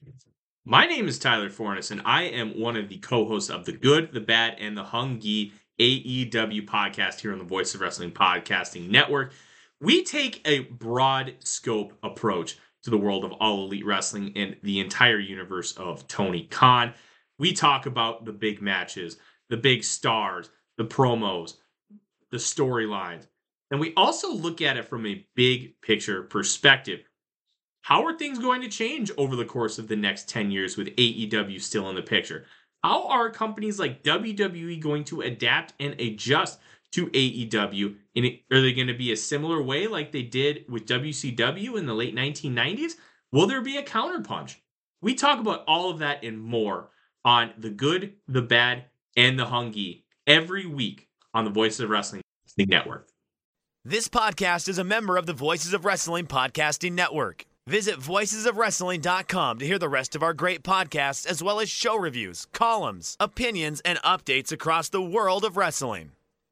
My name is Tyler Fornes, and I am one of the co-hosts of the Good, the Bad, and the Hungy AEW podcast here on the Voice of Wrestling Podcasting Network. We take a broad scope approach to the world of All Elite Wrestling and the entire universe of Tony Khan. We talk about the big matches, the big stars, the promos, the storylines, and we also look at it from a big picture perspective. How are things going to change over the course of the next 10 years with AEW still in the picture? How are companies like WWE going to adapt and adjust to AEW? Are they going to be a similar way like they did with WCW in the late 1990s? Will there be a counterpunch? We talk about all of that and more on The Good, the Bad, and the Hungy every week on the Voices of Wrestling Network. This podcast is a member of the Voices of Wrestling Podcasting Network. Visit voicesofwrestling.com to hear the rest of our great podcasts, as well as show reviews, columns, opinions, and updates across the world of wrestling.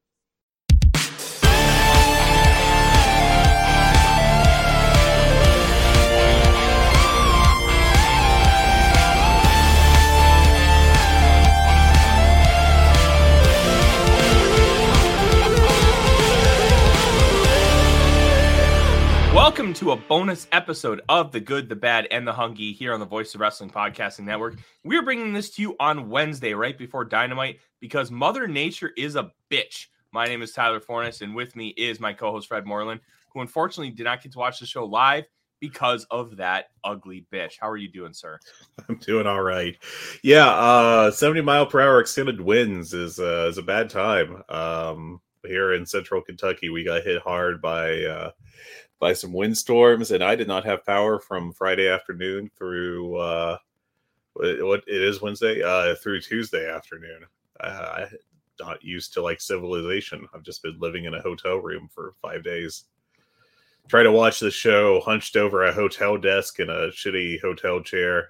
Welcome to a bonus episode of The Good, the Bad, and the Hungy here on the Voice of Wrestling Podcasting Network. We're bringing this to you on Wednesday, right before Dynamite, because Mother Nature is a bitch. My name is Tyler Fornes, and with me is my co-host Fred Moreland, who unfortunately did not get to watch the show live because of that ugly bitch. How are you doing, sir? I'm doing all right. Yeah, 70 mile per hour extended winds is a bad time. Here in central Kentucky, we got hit hard by some windstorms, and I did not have power from Friday afternoon through what it is Wednesday through Tuesday afternoon. I'm not used to like civilization. I've just been living in a hotel room for 5 days. Try to watch the show hunched over a hotel desk in a shitty hotel chair.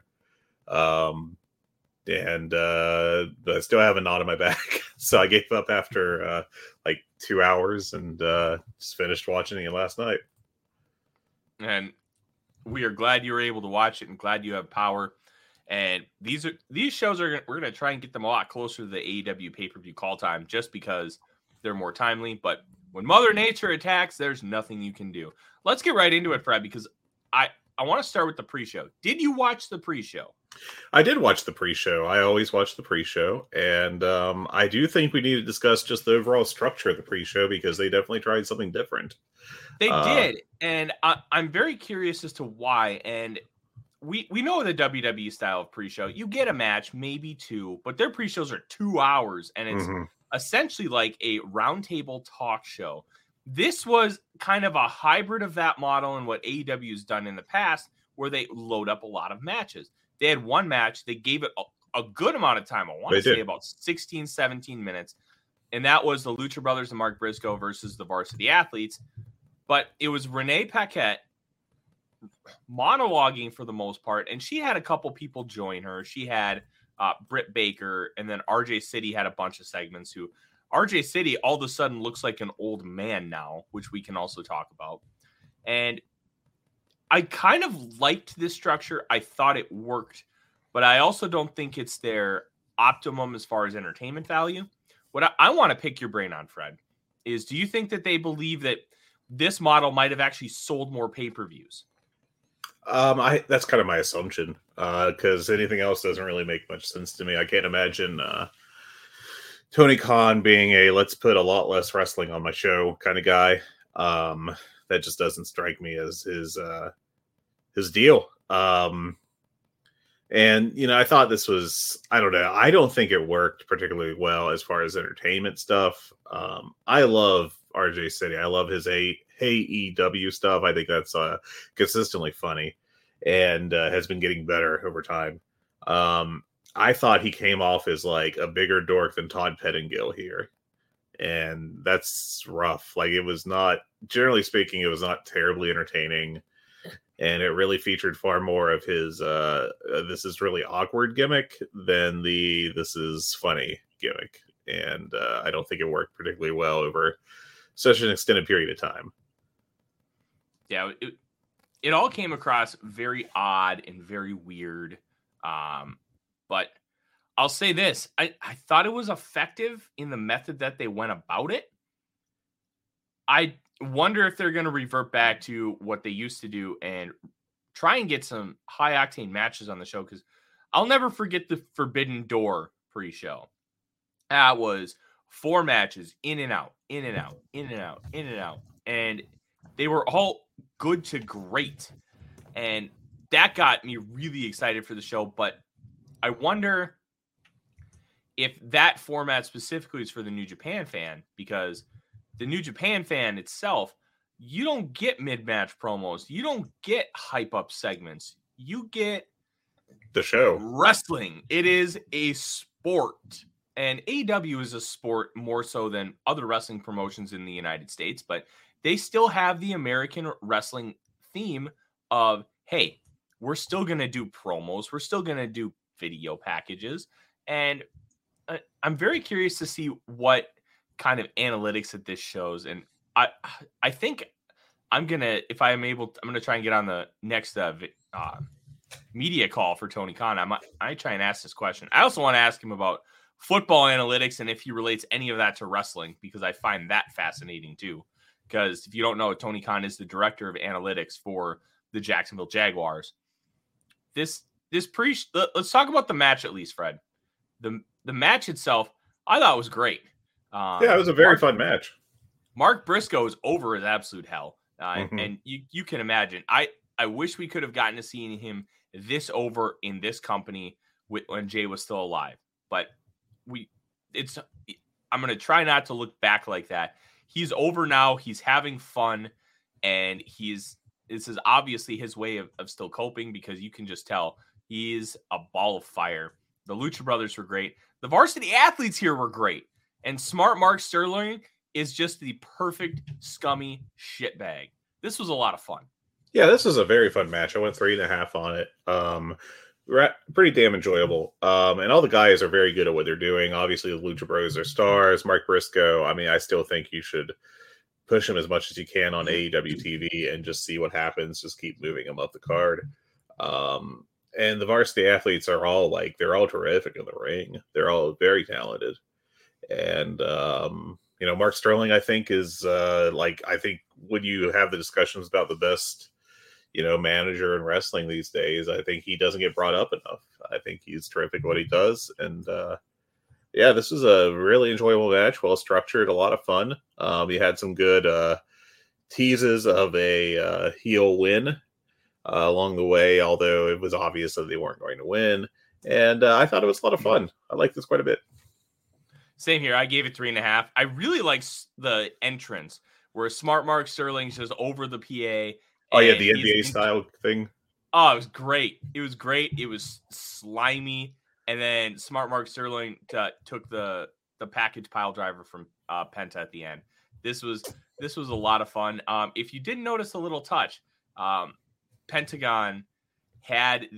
And I still have a knot in my back. So I gave up after like 2 hours and just finished watching it last night. And we are glad you were able to watch it and glad you have power. And these shows we're going to try and get them a lot closer to the AEW pay-per-view call time just because they're more timely. But when Mother Nature attacks, there's nothing you can do. Let's get right into it, Fred, because I want to start with the pre-show. Did you watch the pre-show? I did watch the pre-show. I always watch the pre-show. And I do think we need to discuss just the overall structure of the pre-show because they definitely tried something different. They did. And I'm very curious as to why. And we know the WWE style of pre-show. You get a match, maybe two, but their pre-shows are 2 hours. And it's essentially like a roundtable talk show. This was kind of a hybrid of that model and what AEW has done in the past, where they load up a lot of matches. They had one match. They gave it a good amount of time. I want to say about 16, 17 minutes. And that was the Lucha Brothers and Mark Briscoe versus the Varsity Athletes. But it was Renee Paquette monologuing for the most part. And she had a couple people join her. She had Britt Baker, and then RJ City had a bunch of segments who RJ City all of a sudden looks like an old man now, which we can also talk about. And I kind of liked this structure. I thought it worked, but I also don't think it's their optimum as far as entertainment value. What I want to pick your brain on, Fred, is do you think that they believe that this model might have actually sold more pay-per-views? That's kind of my assumption, because anything else doesn't really make much sense to me. I can't imagine Tony Khan being a let's put a lot less wrestling on my show kind of guy. That just doesn't strike me as his deal. And, you know, I thought this was, I don't know. I don't think it worked particularly well as far as entertainment stuff. I love RJ City. I love his AEW stuff. I think that's consistently funny and has been getting better over time. I thought he came off as like a bigger dork than Todd Pettingill here. And that's rough. Like, it was not, generally speaking, it was not terribly entertaining. And it really featured far more of his this is really awkward gimmick than the this is funny gimmick. And I don't think it worked particularly well over such an extended period of time. Yeah, it all came across very odd and very weird. But I'll say this. I thought it was effective in the method that they went about it. I wonder if they're going to revert back to what they used to do and try and get some high-octane matches on the show, because I'll never forget the Forbidden Door pre-show. That was 4 matches, in and out, in and out, in and out, in and out. And they were all good to great. And that got me really excited for the show. But I wonder if that format specifically is for the New Japan fan, because the New Japan fan itself, you don't get mid-match promos. You don't get hype-up segments. You get the show. Wrestling. It is a sport. And AEW is a sport more so than other wrestling promotions in the United States, but they still have the American wrestling theme of, hey, we're still going to do promos. We're still going to do video packages. And I'm very curious to see what kind of analytics that this shows. And I think I'm going to, if I'm able, I'm going to try and get on the next media call for Tony Khan. I try and ask this question. I also want to ask him about football analytics and if he relates any of that to wrestling, because I find that fascinating too. Because if you don't know, Tony Khan is the director of analytics for the Jacksonville Jaguars. Let's talk about the match at least, Fred. The match itself, I thought was great. Yeah, it was a very fun match. Mark Briscoe is over as absolute hell. And you can imagine. I wish we could have gotten to see him this over in this company when Jay was still alive. But I'm going to try not to look back like that. He's over now. He's having fun. And this is obviously his way of still coping, because you can just tell he's a ball of fire. The Lucha Brothers were great. The varsity athletes here were great. And Smart Mark Sterling is just the perfect scummy shitbag. This was a lot of fun. Yeah, this was a very fun match. I went 3.5 on it. Pretty damn enjoyable. And all the guys are very good at what they're doing. Obviously, the Lucha Bros are stars. Mark Briscoe, I mean, I still think you should push him as much as you can on AEW TV and just see what happens. Just keep moving him up the card. And the varsity athletes are all they're all terrific in the ring. They're all very talented. And, Mark Sterling, I think, is I think when you have the discussions about the best, manager in wrestling these days, I think he doesn't get brought up enough. I think he's terrific at what he does. And, this was a really enjoyable match, well structured, a lot of fun. You had some good teases of a heel win along the way, although it was obvious that they weren't going to win. And I thought it was a lot of fun. I liked this quite a bit. Same here. I gave it 3.5. I really liked the entrance where Smart Mark Sterling's just over the PA. Oh, yeah, the NBA style thing. Oh, it was great. It was great. It was slimy. And then Smart Mark Sterling took the package pile driver from Penta at the end. This was a lot of fun. If you didn't notice a little touch, Pentagon had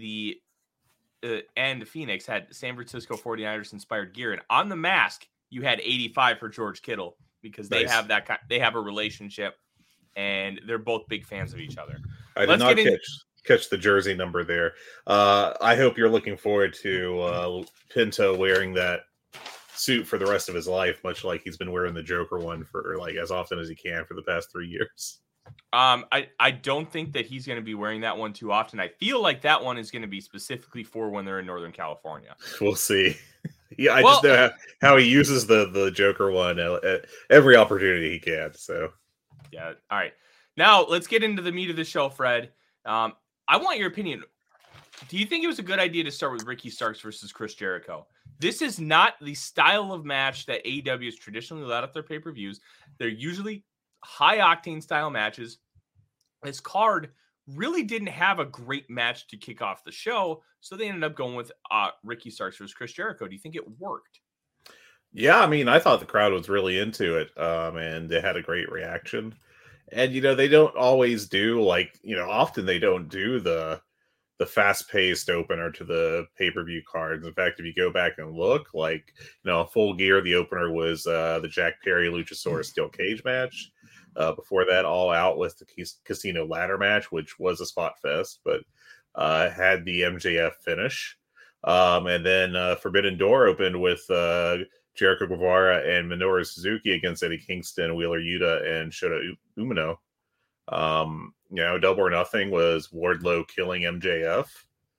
and Phoenix had San Francisco 49ers inspired gear, and on the mask you had 85 for George Kittle, because they have they have a relationship, and they're both big fans of each other. I did not catch the jersey number there. I hope you're looking forward to Pinto wearing that suit for the rest of his life, much like he's been wearing the Joker one for as often as he can for the past 3 years. I don't think that he's going to be wearing that one too often. I feel like that one is going to be specifically for when they're in Northern California. We'll see. Yeah, I just know how he uses the Joker one at every opportunity he can. So, yeah. All right. Now let's get into the meat of the show, Fred. I want your opinion. Do you think it was a good idea to start with Ricky Starks versus Chris Jericho? This is not the style of match that AEW has traditionally allowed at their pay-per-views. They're usually high-octane style matches. This card really didn't have a great match to kick off the show, so they ended up going with Ricky Starks versus Chris Jericho. Do you think it worked? Yeah, I mean, I thought the crowd was really into it, and they had a great reaction. And, they don't always do, often they don't do the fast-paced opener to the pay-per-view cards. In fact, if you go back and look, Full Gear, the opener was the Jack Perry Luchasaurus Steel Cage match. Before that, All Out was the Casino Ladder match, which was a spot fest, but had the MJF finish. And then Forbidden Door opened with Jericho Guevara and Minoru Suzuki against Eddie Kingston, Wheeler Yuta, and Shota Umino. Double or Nothing was Wardlow killing MJF.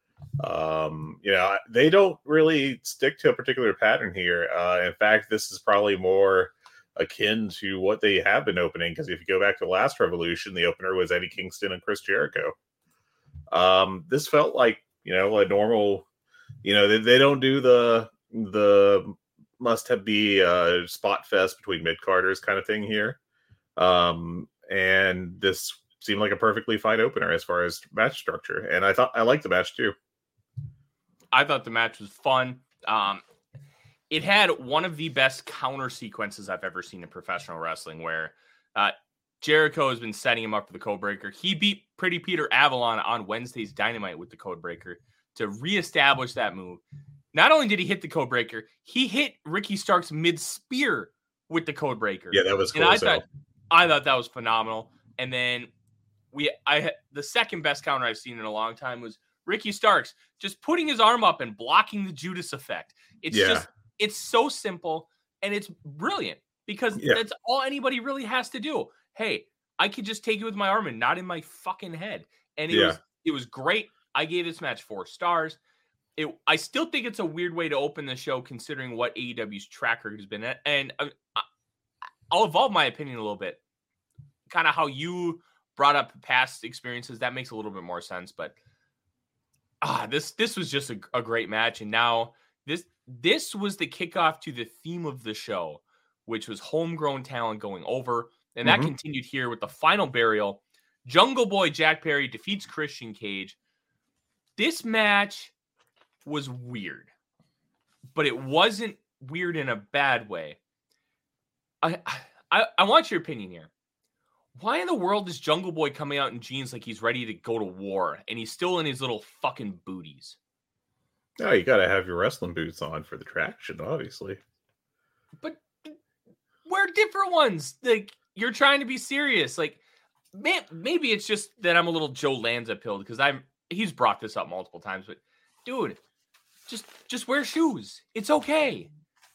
They don't really stick to a particular pattern here. In fact, this is probably more akin to what they have been opening, because if you go back to last Revolution, the opener was Eddie Kingston and Chris Jericho. This felt like, a normal, they don't do the must-have be spot fest between mid-carders kind of thing here. And this seemed like a perfectly fine opener as far as match structure. And I liked the match too. I thought the match was fun. It had one of the best counter sequences I've ever seen in professional wrestling, where Jericho has been setting him up for the Codebreaker. He beat Pretty Peter Avalon on Wednesday's Dynamite with the Codebreaker to reestablish that move. Not only did he hit the Codebreaker, he hit Ricky Starks mid-spear with the Codebreaker. Yeah, that was cool. And I thought that was phenomenal. And then the second best counter I've seen in a long time was Ricky Starks just putting his arm up and blocking the Judas effect. It's so simple and it's brilliant, because that's all anybody really has to do. Hey, I could just take it with my arm and not in my fucking head. And it was great. I gave this match 4 stars. I still think it's a weird way to open the show, considering what AEW's track record has been at. And I'll evolve my opinion a little bit. Kind of how you brought up past experiences, that makes a little bit more sense. But this was just a great match. And now this was the kickoff to the theme of the show, which was homegrown talent going over. And that continued here with the final burial. Jungle Boy Jack Perry defeats Christian Cage. This match was weird, but it wasn't weird in a bad way. I want your opinion here. Why in the world is Jungle Boy coming out in jeans like he's ready to go to war, and he's still in his little fucking booties? No, you gotta have your wrestling boots on for the traction, obviously. But wear different ones. Like, you're trying to be serious. Like, man, maybe it's just that I'm a little Joe Lanza pilled, because he's brought this up multiple times. But dude, just wear shoes. It's okay.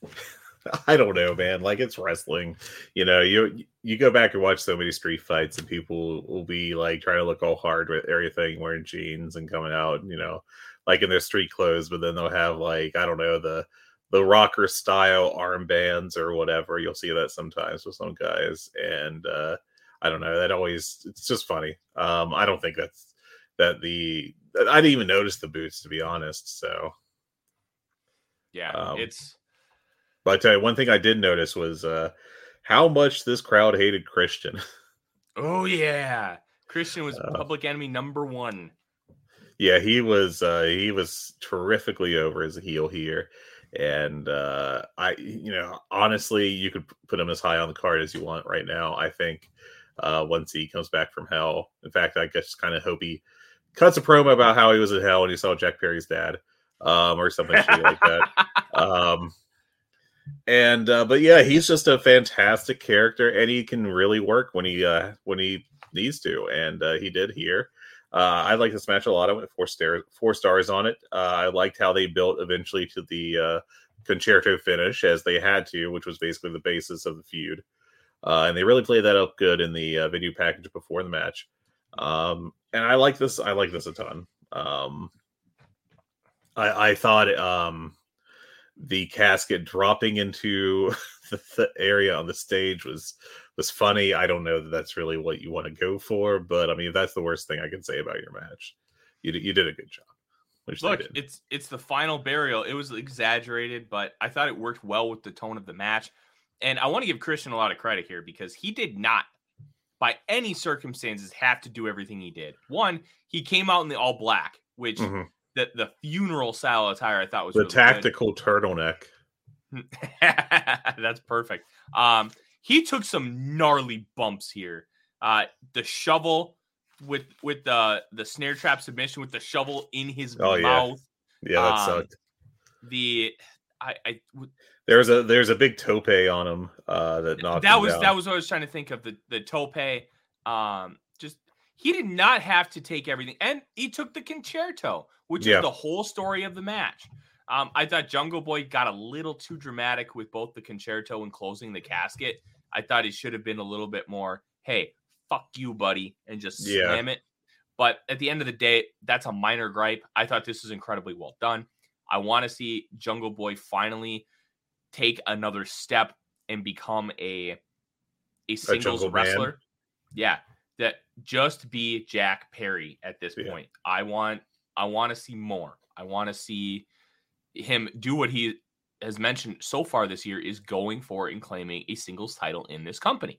I don't know, man. Like, it's wrestling. You go back and watch so many street fights, and people will be like trying to look all hard with everything, wearing jeans and coming out, like in their street clothes, but then they'll have, like, I don't know, the rocker style armbands or whatever. You'll see that sometimes with some guys. And I don't know, it's just funny. I don't think I didn't even notice the boots, to be honest. So yeah, but I tell you, one thing I did notice was how much this crowd hated Christian. Oh yeah, Christian was public enemy number 1. Yeah, he was terrifically over as a heel here. And honestly, you could put him as high on the card as you want right now. I think once he comes back from hell. In fact, I just kind of hope he cuts a promo about how he was in hell when he saw Jack Perry's dad, or something like that. But yeah, he's just a fantastic character, and he can really work when he needs to, and he did here. I like this match a lot. I went 4 stars on it. I liked how they built eventually to the concerto finish, as they had to, which was basically the basis of the feud. And they really played that up good in the video package before the match. And I like this. I like this a ton. I thought the casket dropping into the area on the stage was funny. I don't know that that's really what you want to go for, but I mean, that's the worst thing I can say about your match. You did a good job. Look, it's the final burial. It was exaggerated, but I thought it worked well with the tone of the match. And I want to give Christian a lot of credit here, because he did not, by any circumstances, have to do everything he did. One, he came out in the all black, which the funeral style attire I thought was the really tactical turtleneck. That's perfect. He took some gnarly bumps here. The shovel with the snare trap submission with the shovel in his mouth. Yeah, that sucked. There's a big tope on him that knocked him down. That was what I was trying to think of, the tope. He did not have to take everything. And he took the concerto, which is the whole story of the match. I thought Jungle Boy got a little too dramatic with both the concerto and closing the casket. I thought he should have been a little bit more, hey, fuck you, buddy, and just slam it. But at the end of the day, that's a minor gripe. I thought this was incredibly well done. I want to see Jungle Boy finally take another step and become a singles wrestler. Man. Yeah, that just be Jack Perry at this point. I want to see more. I want to see him do what he has mentioned so far this year, is going for and claiming a singles title in this company.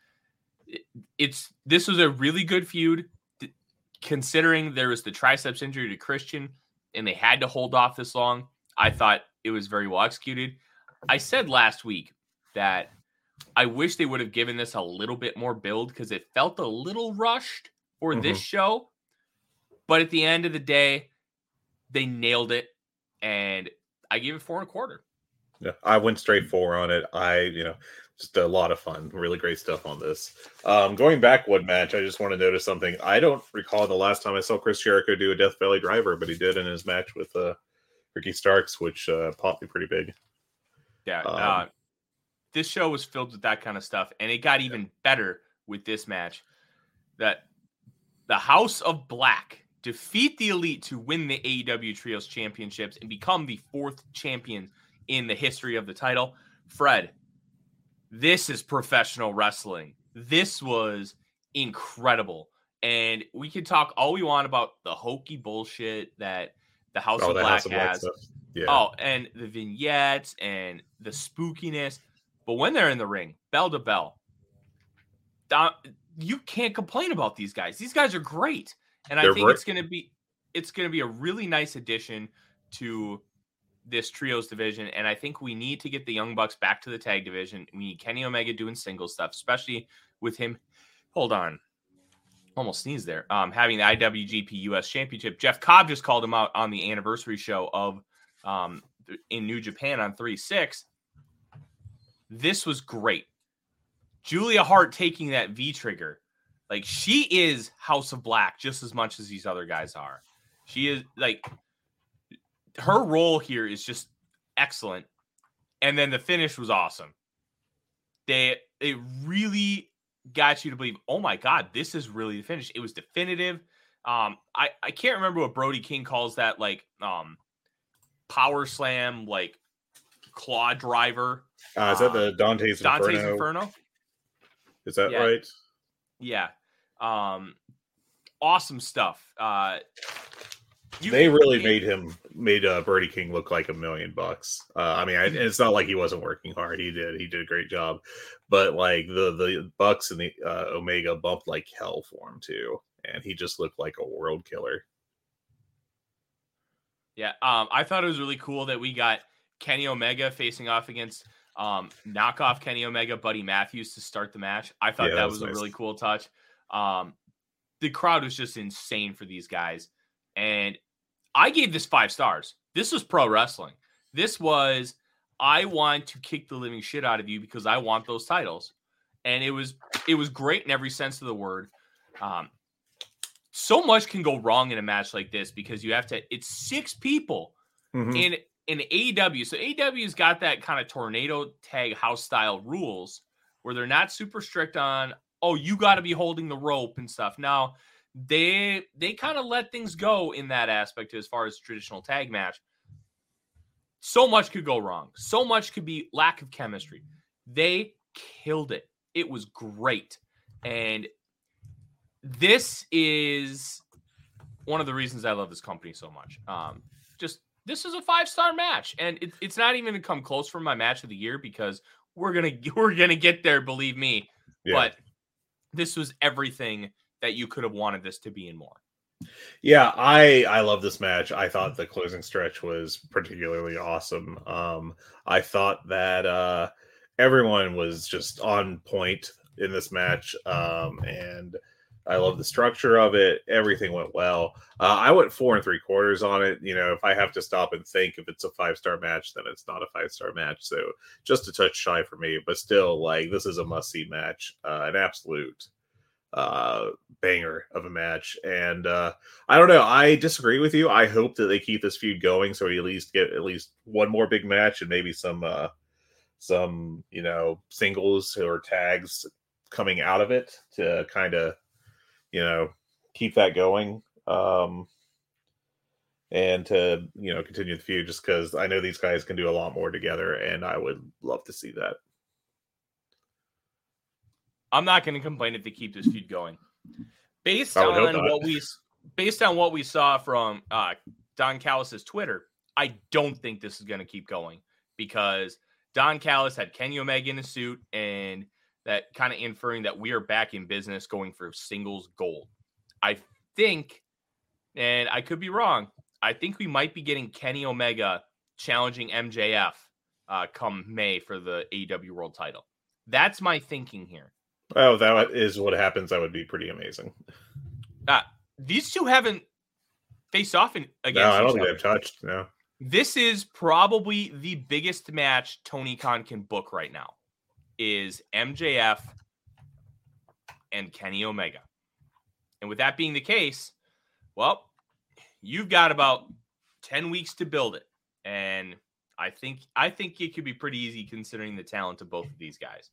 This was a really good feud, considering there was the triceps injury to Christian and they had to hold off this long. I thought it was very well executed. I said last week that I wish they would have given this a little bit more build, because it felt a little rushed for this show. But at the end of the day, they nailed it, and I gave it 4.25. Yeah, I went straight 4 on it. Just a lot of fun. Really great stuff on this. Going back one match, I just want to notice something. I don't recall the last time I saw Chris Jericho do a Death Valley Driver, but he did in his match with Ricky Starks, which popped me pretty big. Yeah, this show was filled with that kind of stuff, and it got even better with this match. That the House of Black defeat the Elite to win the AEW Trios Championships and become the 4th champion in the history of the title. Fred, this is professional wrestling. This was incredible. And we can talk all we want about the hokey bullshit that the House of Black has. Yeah. Oh, and the vignettes and the spookiness. But when they're in the ring, bell to bell, you can't complain about these guys. These guys are great. And I think it's going to be a really nice addition to this trios division. And I think we need to get the Young Bucks back to the tag division. We need Kenny Omega doing single stuff, especially with him. Hold on. Almost sneezed there. Having the IWGP US Championship. Jeff Cobb just called him out on the anniversary show of in New Japan on 3/6. This was great. Julia Hart taking that V-trigger. Like, she is House of Black just as much as these other guys are. She is, like, her role here is just excellent. And then the finish was awesome. It really got you to believe, oh my God, this is really the finish. It was definitive. I can't remember what Brody King calls that, like, power slam, like, claw driver. Is that the Dante's Inferno? Is that right? Yeah. Awesome stuff. They really made Brody King look like $1 million. I mean, it's not like he wasn't working hard. He did a great job, but like the Bucks and the Omega bumped like hell for him too, and he just looked like a world killer. Yeah, I thought it was really cool that we got Kenny Omega facing off against knockoff Kenny Omega, Buddy Matthews, to start the match. I thought that was nice. A really cool touch. The crowd was just insane for these guys. And I gave this 5 stars. This was pro wrestling. This was, I want to kick the living shit out of you because I want those titles. And it was great in every sense of the word. So much can go wrong in a match like this because it's 6 people in AEW. So AEW's got that kind of tornado tag house style rules where they're not super strict on, oh, you got to be holding the rope and stuff. Now, they kind of let things go in that aspect as far as traditional tag match. So much could go wrong. So much could be lack of chemistry. They killed it. It was great. And this is one of the reasons I love this company so much. This is a 5-star match, and it's not even going to come close for my match of the year because we're gonna get there, believe me. Yeah. But this was everything that you could have wanted this to be and more. Yeah, I love this match. I thought the closing stretch was particularly awesome. I thought that everyone was just on point in this match, and I love the structure of it. Everything went well. I went 4 3/4 on it. You know, if I have to stop and think if it's a 5-star match, then it's not a 5-star match. So just a touch shy for me, but still, like, this is a must-see match, an absolute banger of a match. And I don't know. I disagree with you. I hope that they keep this feud going so we at least get at least one more big match and maybe some singles or tags coming out of it to kind of keep that going. And to continue the feud, just because I know these guys can do a lot more together, and I would love to see that. I'm not going to complain if they keep this feud going. Based on what we saw from Don Callis' Twitter, I don't think this is going to keep going because Don Callis had Kenny Omega in a suit, and that kind of inferring that we are back in business going for singles gold. I think, and I could be wrong, I think we might be getting Kenny Omega challenging MJF come May for the AEW World title. That's my thinking here. Oh, that is what happens. That would be pretty amazing. These two haven't faced off against each other. No, I don't think they've touched. No. This is probably the biggest match Tony Khan can book right now is MJF and Kenny Omega. And with that being the case, well, you've got about 10 weeks to build it. And I think it could be pretty easy considering the talent of both of these guys.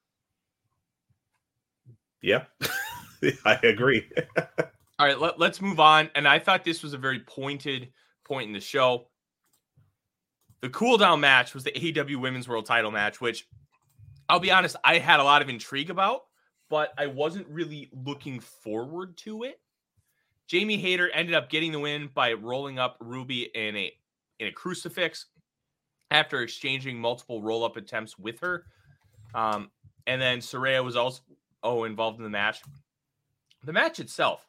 Yeah, I agree. All right, let's move on. And I thought this was a very pointed point in the show. The cool down match was the AEW Women's World title match, which I'll be honest, I had a lot of intrigue about, but I wasn't really looking forward to it. Jamie Hayter ended up getting the win by rolling up Ruby in a crucifix after exchanging multiple roll-up attempts with her. And then Saraya was also involved in the match. The match itself,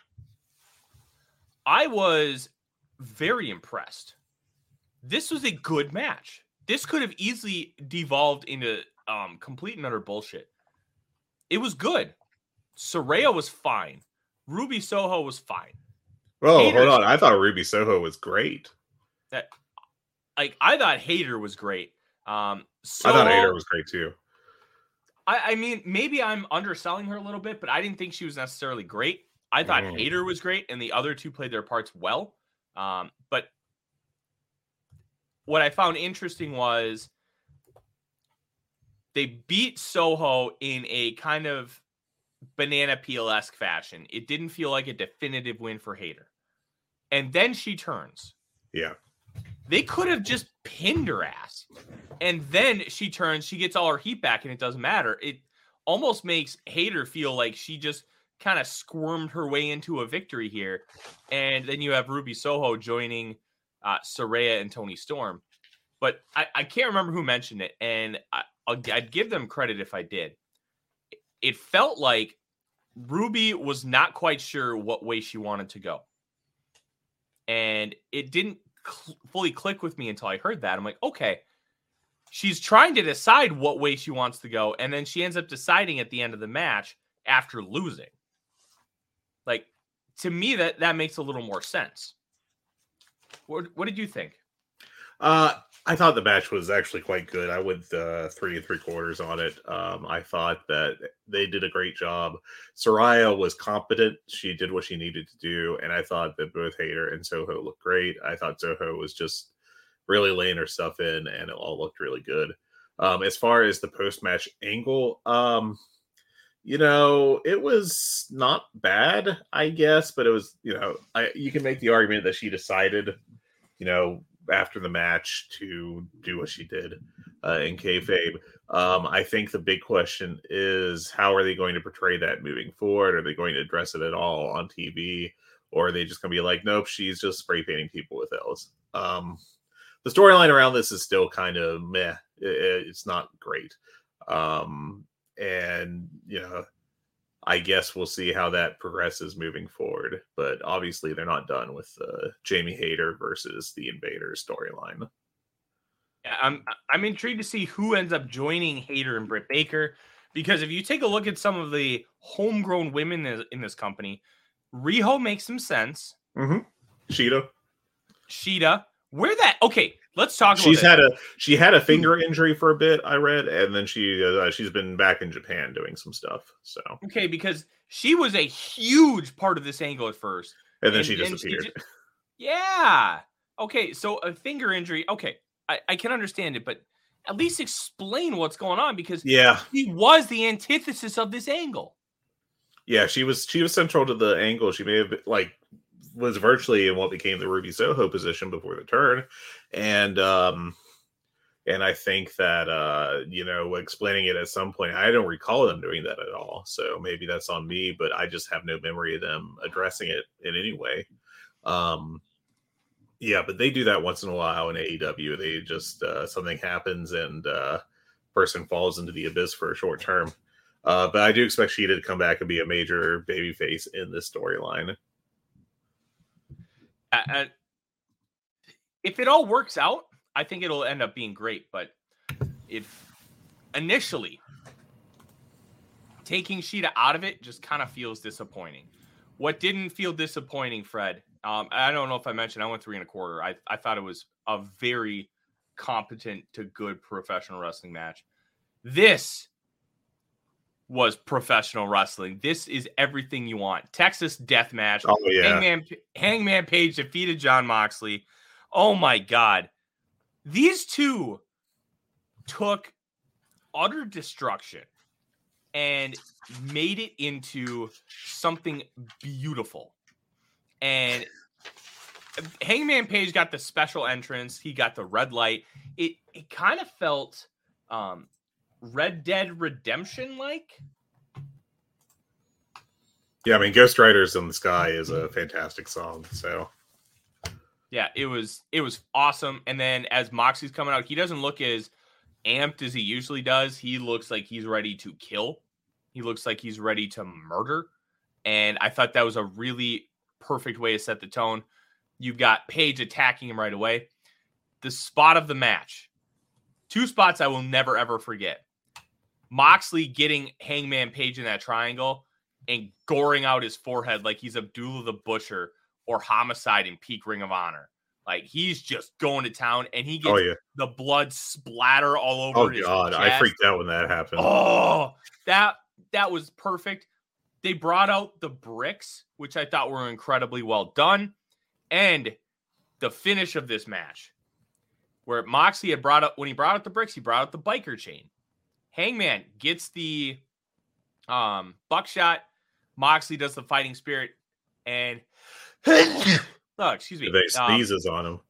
I was very impressed. This was a good match. This could have easily devolved into complete and utter bullshit. It was good. Saraya was fine. Ruby Soho was fine. Oh, hold on. I thought Ruby Soho was great. I thought Hayter was great. I thought Hayter was great too. I mean, maybe I'm underselling her a little bit, but I didn't think she was necessarily great. I thought Hayter was great, and the other two played their parts well. But what I found interesting was they beat Soho in a kind of banana peel-esque fashion. It didn't feel like a definitive win for Hayter. And then she turns. Yeah. They could have just pinned her ass. And then she turns, she gets all her heat back, and it doesn't matter. It almost makes Hayter feel like she just kind of squirmed her way into a victory here. And then you have Ruby Soho joining Saraya and Toni Storm. But I can't remember who mentioned it, and I'd give them credit if I did. It felt like Ruby was not quite sure what way she wanted to go. And it didn't fully click with me until I heard that. I'm like, okay, she's trying to decide what way she wants to go, and then she ends up deciding at the end of the match after losing. Like, to me, that makes a little more sense. What did you think? I thought the match was actually quite good. I went 3 3/4 on it. I thought that they did a great job. Saraya was competent. She did what she needed to do. And I thought that both Hayter and Soho looked great. I thought Soho was just really laying her stuff in, and it all looked really good. As far as the post-match angle, it was not bad, I guess, but it was, you can make the argument that she decided, after the match to do what she did in kayfabe. I think the big question is, how are they going to portray that moving forward? Are they going to address it at all on TV? Or are they just going to be like, nope, she's just spray painting people with L's? The storyline around this is still kind of meh. It's not great. I guess we'll see how that progresses moving forward. But obviously, they're not done with Jamie Hayter versus the Invaders storyline. Yeah, I'm intrigued to see who ends up joining Hayter and Britt Baker, because if you take a look at some of the homegrown women in this company, Riho makes some sense. Mm-hmm. Shida, Okay, let's talk about she had a finger injury for a bit, I read, and then she's been back in Japan doing some stuff. So okay, because she was a huge part of this angle at first. And then she disappeared. Yeah. Okay, so a finger injury. Okay, I can understand it, but at least explain what's going on, because she was the antithesis of this angle. Yeah, she was central to the angle. She may have been, was virtually in what became the Ruby Soho position before the turn. And I think that, explaining it at some point, I don't recall them doing that at all. So maybe that's on me, but I just have no memory of them addressing it in any way. Yeah, but they do that once in a while in AEW. They just, something happens and person falls into the abyss for a short term. But I do expect Shida to come back and be a major babyface in this storyline. If it all works out, I think it'll end up being great. But if initially taking Shida out of it just kind of feels disappointing. What didn't feel disappointing, Fred? I don't know if I mentioned I went 3 1/4. I thought it was a very competent to good professional wrestling match. This was professional wrestling. This is everything you want. Texas Death Match. Oh, yeah. Hangman Page defeated Jon Moxley. Oh, my God. These two took utter destruction and made it into something beautiful. And Hangman Page got the special entrance. He got the red light. It kind of felt Red Dead Redemption like. Yeah, I mean, Ghost Riders in the Sky is a fantastic song. So yeah, it was awesome. And then as Moxie's coming out, he doesn't look as amped as he usually does. He looks like he's ready to kill. He looks like he's ready to murder. And I thought that was a really perfect way to set the tone. You've got Page attacking him right away. The spot of the match. 2 spots I will never, ever forget. Moxley getting Hangman Page in that triangle and goring out his forehead like he's Abdullah the Butcher or Homicide in Peak Ring of Honor. Like, he's just going to town, and he gets the blood splatter all over his God, chest. I freaked out when that happened. Oh, that was perfect. They brought out the bricks, which I thought were incredibly well done. And the finish of this match, where Moxley had when he brought out the bricks, he brought out the biker chain. Hangman gets the buckshot. Moxley does the fighting spirit, and excuse me. They sneezes on him.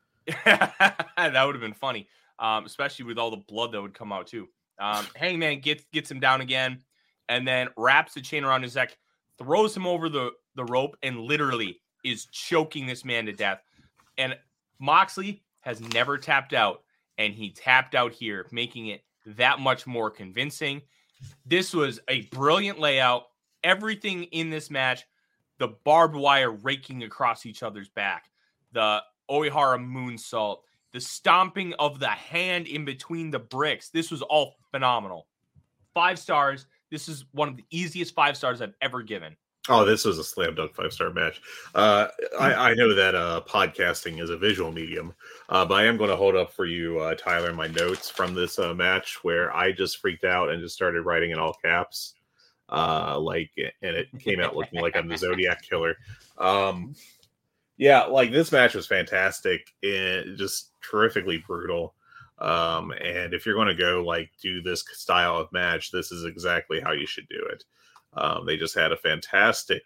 That would have been funny, especially with all the blood that would come out too. Hangman gets him down again, and then wraps the chain around his neck, throws him over the rope, and literally is choking this man to death. And Moxley has never tapped out, and he tapped out here, making it that much more convincing. This was a brilliant layout. Everything in this match, the barbed wire raking across each other's back, the Oihara moonsault, the stomping of the hand in between the bricks. This was all phenomenal. 5 stars. This is one of the easiest 5 stars I've ever given. Oh, this was a slam dunk 5-star match. I know that podcasting is a visual medium, but I am going to hold up for you, Tyler, my notes from this match where I just freaked out and just started writing in all caps. And it came out looking like I'm the Zodiac Killer. Yeah, like this match was fantastic and just terrifically brutal. And if you're going to go do this style of match, this is exactly how you should do it. They just had a fantastic,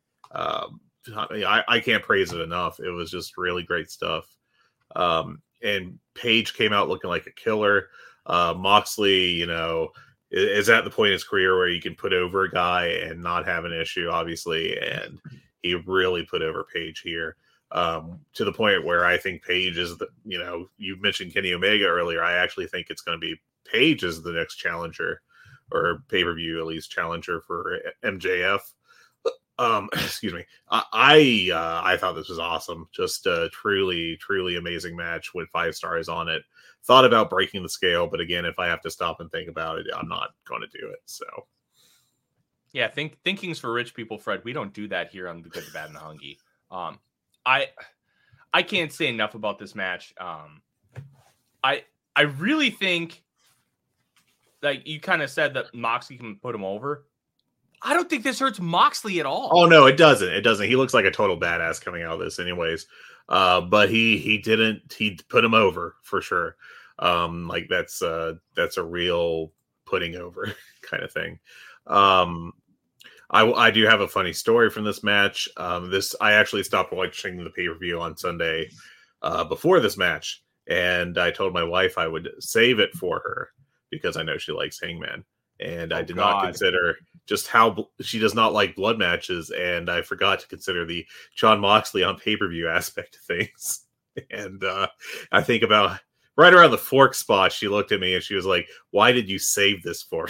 I can't praise it enough. It was just really great stuff. And Page came out looking like a killer. Moxley, is at the point in his career where he can put over a guy and not have an issue, obviously. And he really put over Page here, to the point where I think Page is you mentioned Kenny Omega earlier. I actually think it's going to be Page as the next challenger, or pay-per-view, at least, challenger for MJF. Excuse me. I thought this was awesome. Just a truly, truly amazing match with 5 stars on it. Thought about breaking the scale, but again, if I have to stop and think about it, I'm not going to do it. So, yeah, thinking's for rich people, Fred. We don't do that here on The Good, the Bad, and the Hungy. I can't say enough about this match. I really think, like you kind of said, that Moxley can put him over. I don't think this hurts Moxley at all. Oh no, it doesn't. It doesn't. He looks like a total badass coming out of this, anyways. But he didn't. He put him over for sure. Like that's a real putting over kind of thing. I do have a funny story from this match. I actually stopped watching the pay-per-view on Sunday before this match, and I told my wife I would save it for her because I know she likes Hangman, and I did not consider just how she does not like blood matches, and I forgot to consider the Jon Moxley on pay-per-view aspect of things. And I think about right around the fork spot, she looked at me and she was like, "Why did you save this for me?"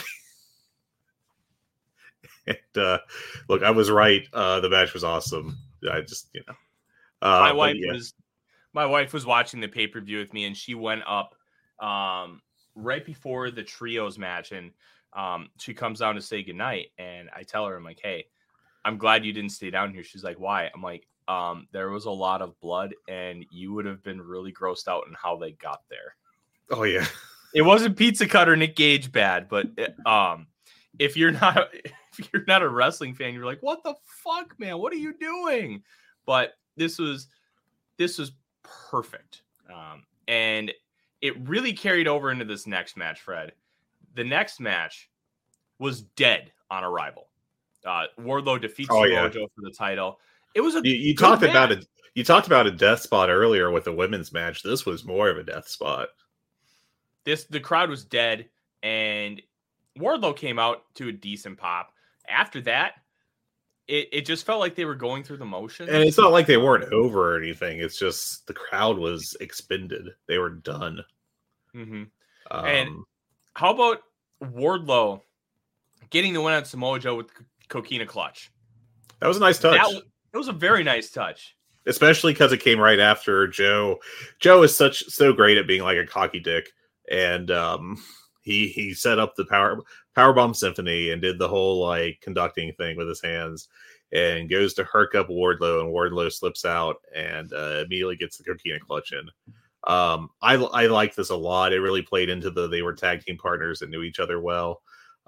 And look, I was right. The match was awesome. I just, my wife was watching the pay-per-view with me, and she went up right before the trios match, and she comes down to say goodnight, and I tell her, I'm like, "Hey, I'm glad you didn't stay down here." She's like, "Why?" I'm like, there was a lot of blood, and you would have been really grossed out in how they got there. Oh yeah, it wasn't Pizza Cutter Nick Gage bad, but if you're not a wrestling fan, you're like, "What the fuck, man? What are you doing?" But this was perfect, and it really carried over into this next match, Fred. The next match was dead on arrival. Wardlow defeats Mojo for the title. It was you talked about it. You talked about a death spot earlier with the women's match. This was more of a death spot. The crowd was dead, and Wardlow came out to a decent pop. After that, it just felt like they were going through the motions. And it's not like they weren't over or anything. It's just the crowd was expended. They were done. Mm-hmm. And how about Wardlow getting the win on Samoa Joe with Coquina Clutch? That was a nice touch. It was a very nice touch. Especially because it came right after Joe. Joe is so great at being like a cocky dick. And he set up the Powerbomb Symphony and did the whole like conducting thing with his hands and goes to herk up Wardlow, and Wardlow slips out and immediately gets the Coquina Clutch in. I like this a lot. It really played into they were tag team partners and knew each other well.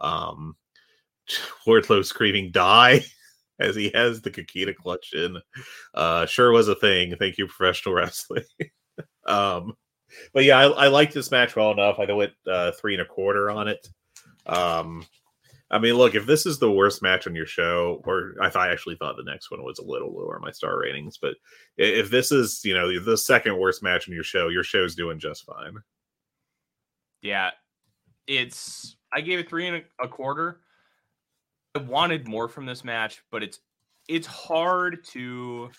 Wardlow screaming "die" as he has the Coquina Clutch in. Sure was a thing. Thank you, professional wrestling. But yeah, I liked this match well enough. I went 3.25 on it. I mean, look, if this is the worst match on your show, or I actually thought the next one was a little lower on my star ratings, but if this is, the second worst match on your show's doing just fine. Yeah, I gave it 3.25. I wanted more from this match, but it's hard to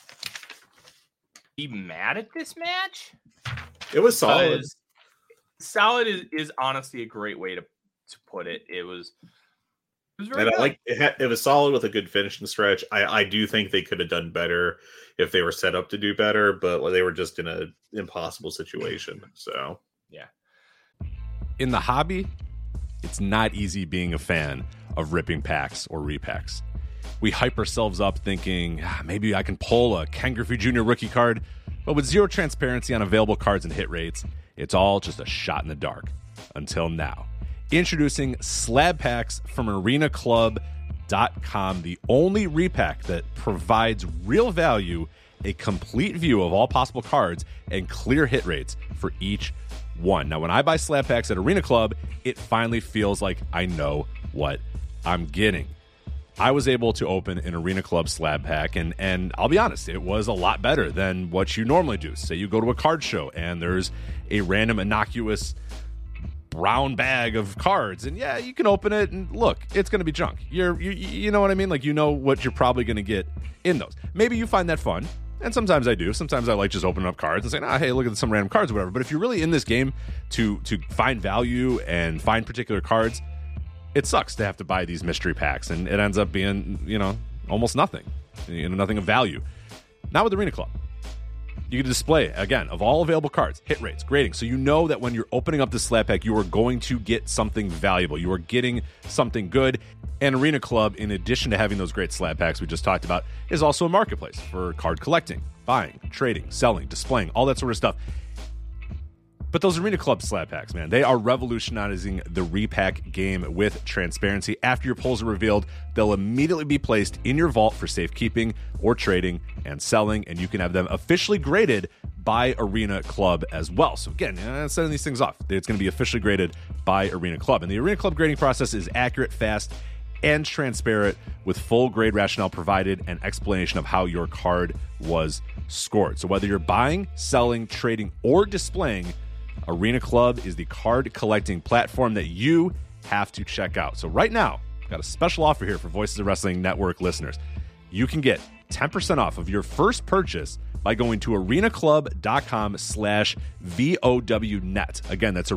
be mad at this match. It was solid. Solid is honestly a great way to put it. It was very good. It was solid with a good finishing stretch. I do think they could have done better if they were set up to do better, but they were just in an impossible situation. So yeah. In the hobby, it's not easy being a fan of ripping packs or repacks. We hype ourselves up thinking, maybe I can pull a Ken Griffey Jr. rookie card, but with zero transparency on available cards and hit rates, it's all just a shot in the dark. Until now. Introducing Slab Packs from ArenaClub.com, the only repack that provides real value, a complete view of all possible cards, and clear hit rates for each one. Now, when I buy Slab Packs at Arena Club, it finally feels like I know what I'm getting. I was able to open an Arena Club slab pack, and I'll be honest, it was a lot better than what you normally do. Say you go to a card show, and there's a random innocuous brown bag of cards, and yeah, you can open it, and look, it's going to be junk. You know what I mean? Like, you know what you're probably going to get in those. Maybe you find that fun, and sometimes I do. Sometimes I like just opening up cards and saying, hey, look at some random cards or whatever. But if you're really in this game to find value and find particular cards, it sucks to have to buy these mystery packs, and it ends up being, almost nothing, nothing of value. Not with Arena Club. You can display, again, of all available cards, hit rates, grading, so you know that when you're opening up this slab pack, you are going to get something valuable. You are getting something good. And Arena Club, in addition to having those great slab packs we just talked about, is also a marketplace for card collecting. buying, trading, selling, displaying, all that sort of stuff. But those Arena Club slab packs, man, they are revolutionizing the repack game with transparency. After your pulls are revealed, they'll immediately be placed in your vault for safekeeping or trading and selling, and you can have them officially graded by Arena Club as well. So again, sending these things off, it's going to be officially graded by Arena Club. And the Arena Club grading process is accurate, fast, and transparent, with full grade rationale provided and explanation of how your card was scored. So whether you're buying, selling, trading, or displaying, Arena Club is the card collecting platform that you have to check out. So right now, I've got a special offer here for Voices of Wrestling Network listeners. You can get 10% off of your first purchase by going to arenaclub.com/VOWnet. Again, that's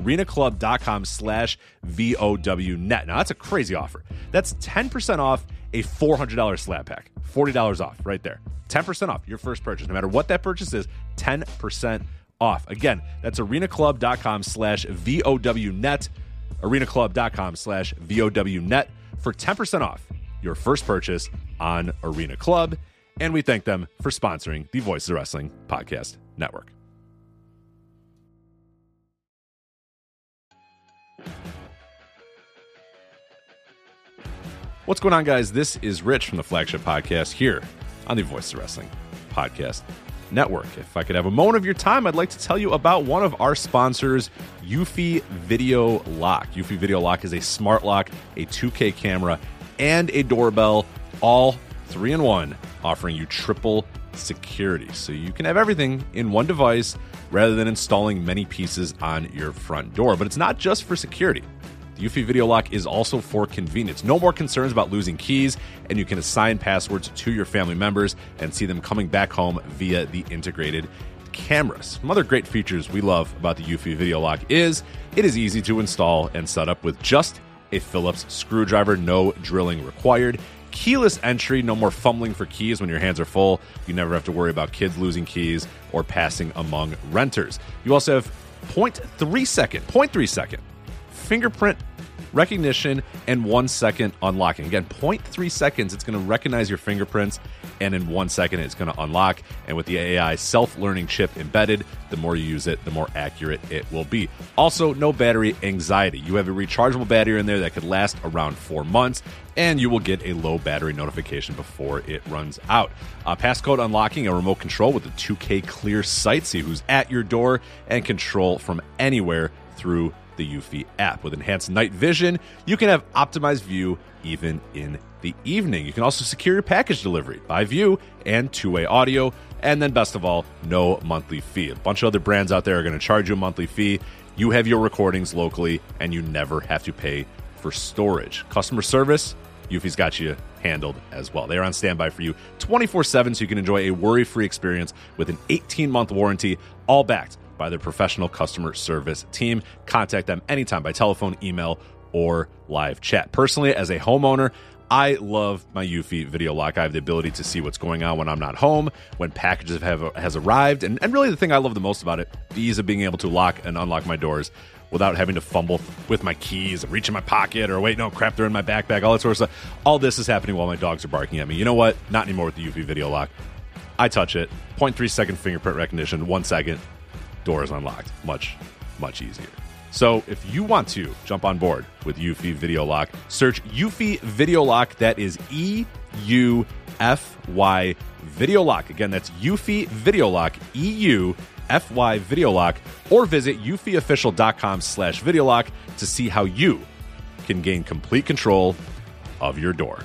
arenaclub.com/VOWnet. Now, that's a crazy offer. That's 10% off a $400 slab pack. $40 off right there. 10% off your first purchase. No matter what that purchase is, 10% off. Again, that's arenaclub.com/VOWnet. arenaclub.com/VOWnet for 10% off your first purchase on Arena Club. And we thank them for sponsoring the Voices of Wrestling Podcast Network. What's going on, guys? This is Rich from the Flagship Podcast here on the Voices of Wrestling Podcast Network. If I could have a moment of your time, I'd like to tell you about one of our sponsors, Eufy Video Lock. Eufy Video Lock is a smart lock, a 2K camera, and a doorbell, all 3-in-1, offering you triple security. So you can have everything in one device rather than installing many pieces on your front door. But it's not just for security. The Eufy Video Lock is also for convenience. No more concerns about losing keys, and you can assign passwords to your family members and see them coming back home via the integrated cameras. Some other great features we love about the Eufy Video Lock is it is easy to install and set up with just a Phillips screwdriver, no drilling required. Keyless entry, no more fumbling for keys when your hands are full. You never have to worry about kids losing keys or passing among renters. You also have 0.3 second fingerprint recognition and 1 second unlocking. Again, 0.3 seconds, it's going to recognize your fingerprints, and in 1 second, it's going to unlock. And with the AI self-learning chip embedded, the more you use it, the more accurate it will be. Also, no battery anxiety. You have a rechargeable battery in there that could last around 4 months, and you will get a low battery notification before it runs out. Passcode unlocking, a remote control with a 2K clear sight, see who's at your door, and control from anywhere through the Eufy app. With enhanced night vision, you can have optimized view even in the evening. You can also secure your package delivery by view and two-way audio. And then best of all, no monthly fee. A bunch of other brands out there are going to charge you a monthly fee. You have your recordings locally, and you never have to pay for storage. Customer service, Eufy's got you handled as well. They're on standby for you 24/7, so you can enjoy a worry-free experience with an 18-month warranty, all backed by their professional customer service team. Contact them anytime by telephone, email, or live chat. Personally, as a homeowner, I love my Eufy Video Lock. I have the ability to see what's going on when I'm not home, when packages has arrived, and really the thing I love the most about it, the ease of being able to lock and unlock my doors without having to fumble with my keys and reach in my pocket or wait, no, crap, they're in my backpack, all that sort of stuff. All this is happening while my dogs are barking at me. You know what? Not anymore with the Eufy Video Lock. I touch it, 0.3 second fingerprint recognition, 1 second, door is unlocked. Much, much easier. So if you want to jump on board with Eufy Video Lock, search Eufy Video Lock. That is EUFY Video Lock. Again, that's Eufy Video Lock, EUFY Video Lock, or visit eufyofficial.com/video lock to see how you can gain complete control of your door.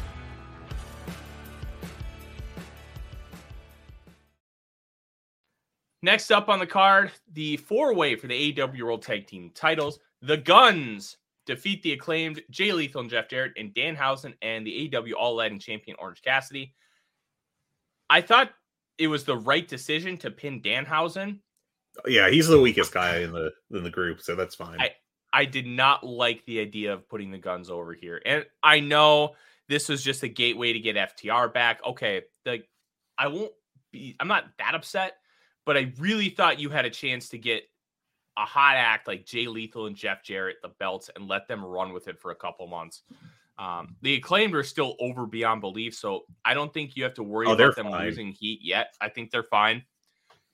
Next up on the card, the four-way for the AEW World Tag Team titles. The Guns defeat the Acclaimed Jay Lethal and Jeff Jarrett and Danhausen and the AEW All-Atlantic Champion Orange Cassidy. I thought it was the right decision to pin Danhausen. Yeah, he's the weakest guy in the group, so that's fine. I did not like the idea of putting the Guns over here. And I know this was just a gateway to get FTR back. Okay, I'm not that upset. But I really thought you had a chance to get a hot act like Jay Lethal and Jeff Jarrett the belts and let them run with it for a couple months. The Acclaimed are still over beyond belief, so I don't think you have to worry about them losing heat yet. I think they're fine.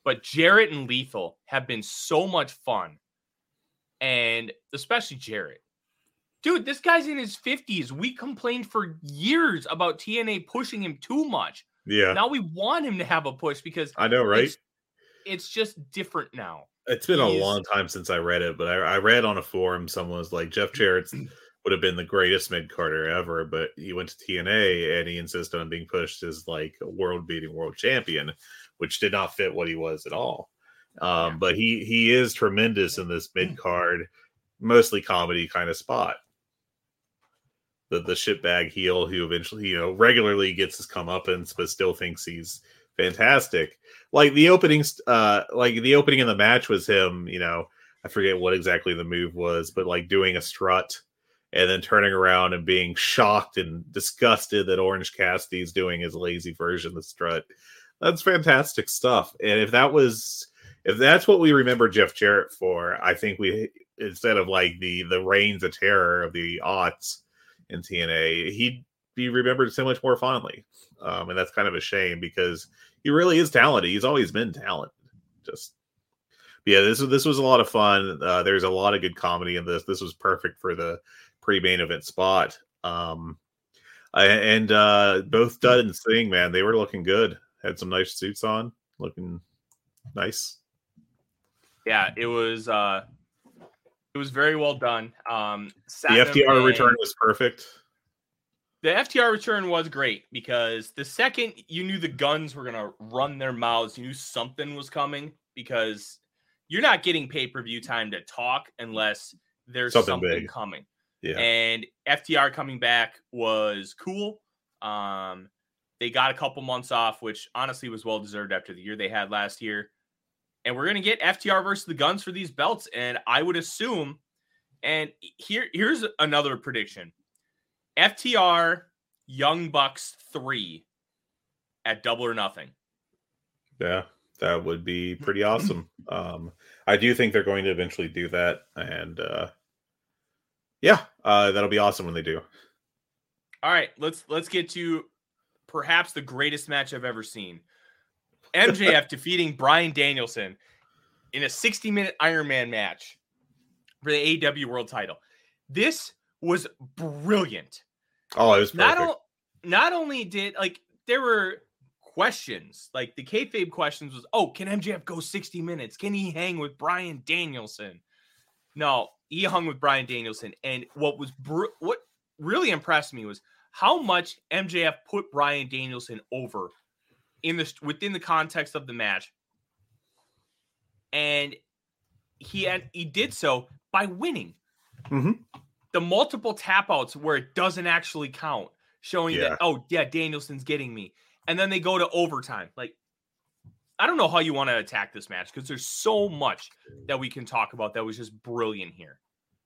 but Jarrett and Lethal have been so much fun. And especially Jarrett. Dude, this guy's in his 50s. We complained for years about TNA pushing him too much. Yeah. Now we want him to have a push because I know, right? It's just different now. It's been a long time since I read it, but I read on a forum someone was like, Jeff Jarrett would have been the greatest mid-carder ever, but he went to TNA and he insisted on being pushed as like a world-beating world champion, which did not fit what he was at all. But he is tremendous in this mid-card, mostly comedy kind of spot. The shitbag heel who eventually, regularly gets his comeuppance, but still thinks he's fantastic. Like the opening in the match was him, I forget what exactly the move was, but like doing a strut and then turning around and being shocked and disgusted that Orange Cassidy's doing his lazy version of the strut. That's fantastic stuff. And if that's what we remember Jeff Jarrett for, I think we, instead of like the reigns of terror of the aughts in TNA, he'd be remembered so much more fondly. And that's kind of a shame because he really is talented. He's always been talented. This was a lot of fun. There's a lot of good comedy in this. This was perfect for the pre-main event spot. Both Dud and Singh, man, they were looking good. Had some nice suits on, looking nice. Yeah, it was very well done. The FTR return was perfect. The FTR return was great because the second you knew the Guns were going to run their mouths, you knew something was coming because you're not getting pay-per-view time to talk unless there's something coming. Yeah. And FTR coming back was cool. They got a couple months off, which honestly was well-deserved after the year they had last year. And we're going to get FTR versus the Guns for these belts. And I would assume, and here's another prediction. FTR Young Bucks 3 at Double or Nothing. Yeah, that would be pretty awesome. I do think they're going to eventually do that. And that'll be awesome when they do. All right, let's get to perhaps the greatest match I've ever seen. MJF defeating Bryan Danielson in a 60-minute Iron Man match for the AEW World title. This was brilliant. Oh, it was perfect. Not only did, there were questions. Like, the kayfabe questions was, can MJF go 60 minutes? Can he hang with Bryan Danielson? No, he hung with Bryan Danielson. And what really impressed me was how much MJF put Bryan Danielson over within the context of the match. And he did so by winning. Mm-hmm. The multiple tap outs where it doesn't actually count, showing that, Danielson's getting me. And then they go to overtime. Like, I don't know how you want to attack this match because there's so much that we can talk about that was just brilliant here.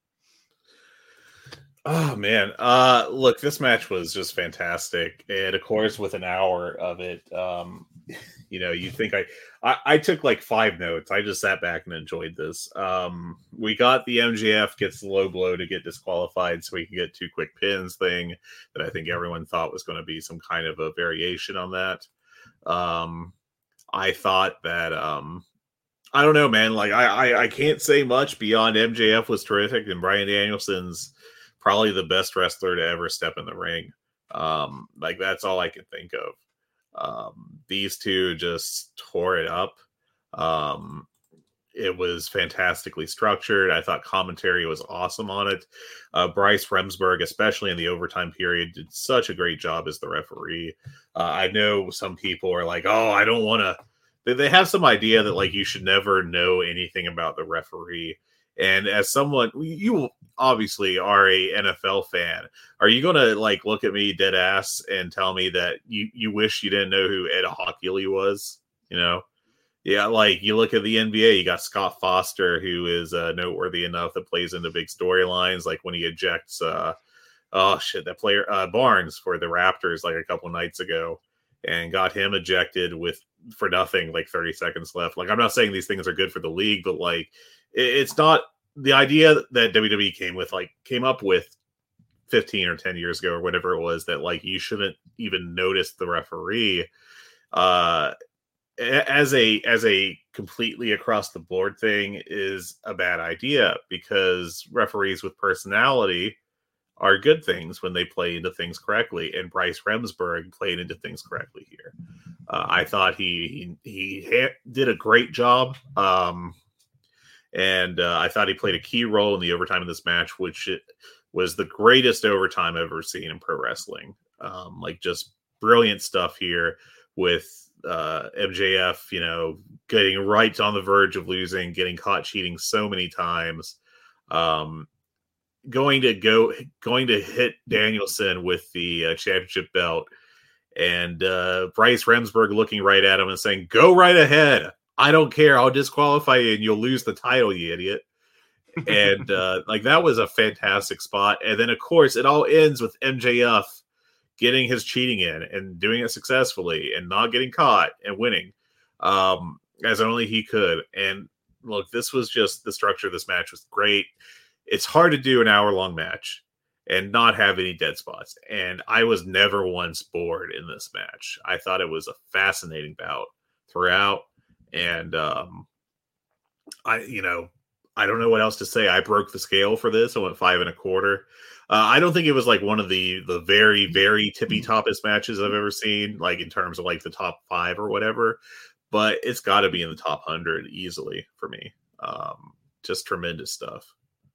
Oh, man. Look, this match was just fantastic. And, of course, with an hour of it, you think I took like 5 notes. I just sat back and enjoyed this. We got the MJF gets the low blow to get disqualified so we can get 2 quick pins thing that I think everyone thought was going to be some kind of a variation on that. I thought that, I don't know, man. Like, I can't say much beyond MJF was terrific and Bryan Danielson's probably the best wrestler to ever step in the ring. That's all I can think of. These two just tore it up. It was fantastically structured. I thought commentary was awesome on it. Bryce Remsburg, especially in the overtime period, did such a great job as the referee. I know some people are like, I don't want to. They have some idea that like you should never know anything about the referee. And as someone, you obviously are a NFL fan. Are you going to like look at me dead ass and tell me that you wish you didn't know who Ed Hockley was? Yeah, like you look at the NBA, you got Scott Foster, who is noteworthy enough that plays into big storylines, like when he ejects that player Barnes for the Raptors like a couple nights ago, and got him ejected for nothing, like 30 seconds left. Like, I'm not saying these things are good for the league, but like it's not the idea that WWE came up with 15 or 10 years ago or whatever it was, that like you shouldn't even notice the referee. as a completely across the board thing is a bad idea, because referees with personality are good things when they play into things correctly, and Bryce Remsburg played into things correctly here. I thought he did a great job, and I thought he played a key role in the overtime of this match, which was the greatest overtime I've ever seen in pro wrestling. Like, just brilliant stuff here with MJF, getting right on the verge of losing, getting caught cheating so many times, going to hit Danielson with the championship belt, and Bryce Remsburg looking right at him and saying, "Go right ahead. I don't care. I'll disqualify you and you'll lose the title, you idiot." And like, that was a fantastic spot. And then, of course, it all ends with MJF getting his cheating in and doing it successfully and not getting caught and winning, as only he could. And look, this was just, the structure of this match was great. It's hard to do an hour-long match and not have any dead spots. And I was never once bored in this match. I thought it was a fascinating bout throughout. And I don't know what else to say. I broke the scale for this. I went 5 1/4. I don't think it was like one of the very, very tippy toppest matches I've ever seen, like in terms of like the top 5 or whatever, but it's got to be in the top 100 easily for me. Just tremendous stuff.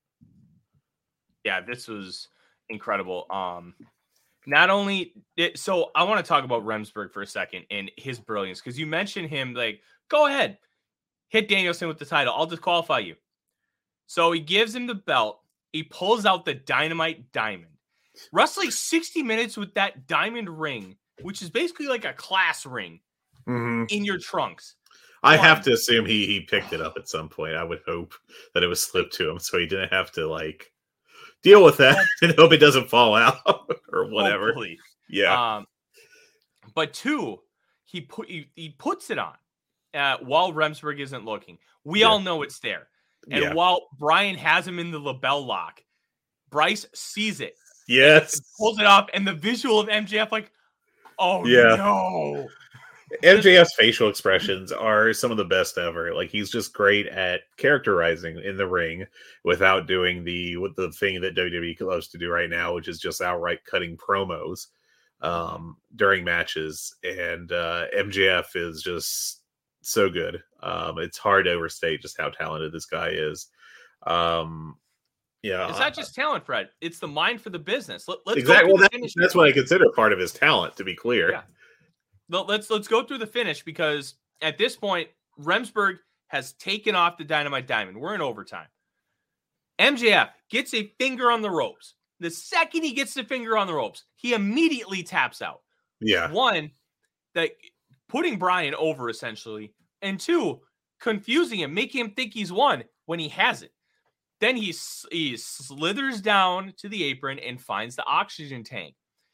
Yeah, this was incredible. Not only so I want to talk about Remsburg for a second and his brilliance, because you mentioned him, like, go ahead, hit Danielson with the title, I'll disqualify you. So he gives him the belt. He pulls out the Dynamite Diamond. Wrestling 60 minutes with that diamond ring, which is basically like a class ring, in your trunks. I have to assume he picked it up at some point. I would hope that it was slipped to him so he didn't have to like deal with that and hope it doesn't fall out or whatever. Hopefully. Yeah. But 2, he puts it on while Remsburg isn't looking. We all know it's there. And while Brian has him in the label lock, Bryce sees it. Yes. Pulls it off, and the visual of MJF like, oh no. MJF's facial expressions are some of the best ever. Like, he's just great at characterizing in the ring without doing the thing that WWE loves to do right now, which is just outright cutting promos during matches. And MJF is just so good. It's hard to overstate just how talented this guy is. It's not just talent, Fred. It's the mind for the business. Let's exactly. Well, that's what I consider part of his talent, to be clear. Yeah. Let's go through the finish, because at this point, Remsburg has taken off the Dynamite Diamond. We're in overtime. MJF gets a finger on the ropes. The second he gets the finger on the ropes, he immediately taps out. Yeah. 1, that putting Brian over, essentially. And 2, confusing him, making him think he's won when he hasn't. Then he slithers down to the apron and finds the oxygen tank.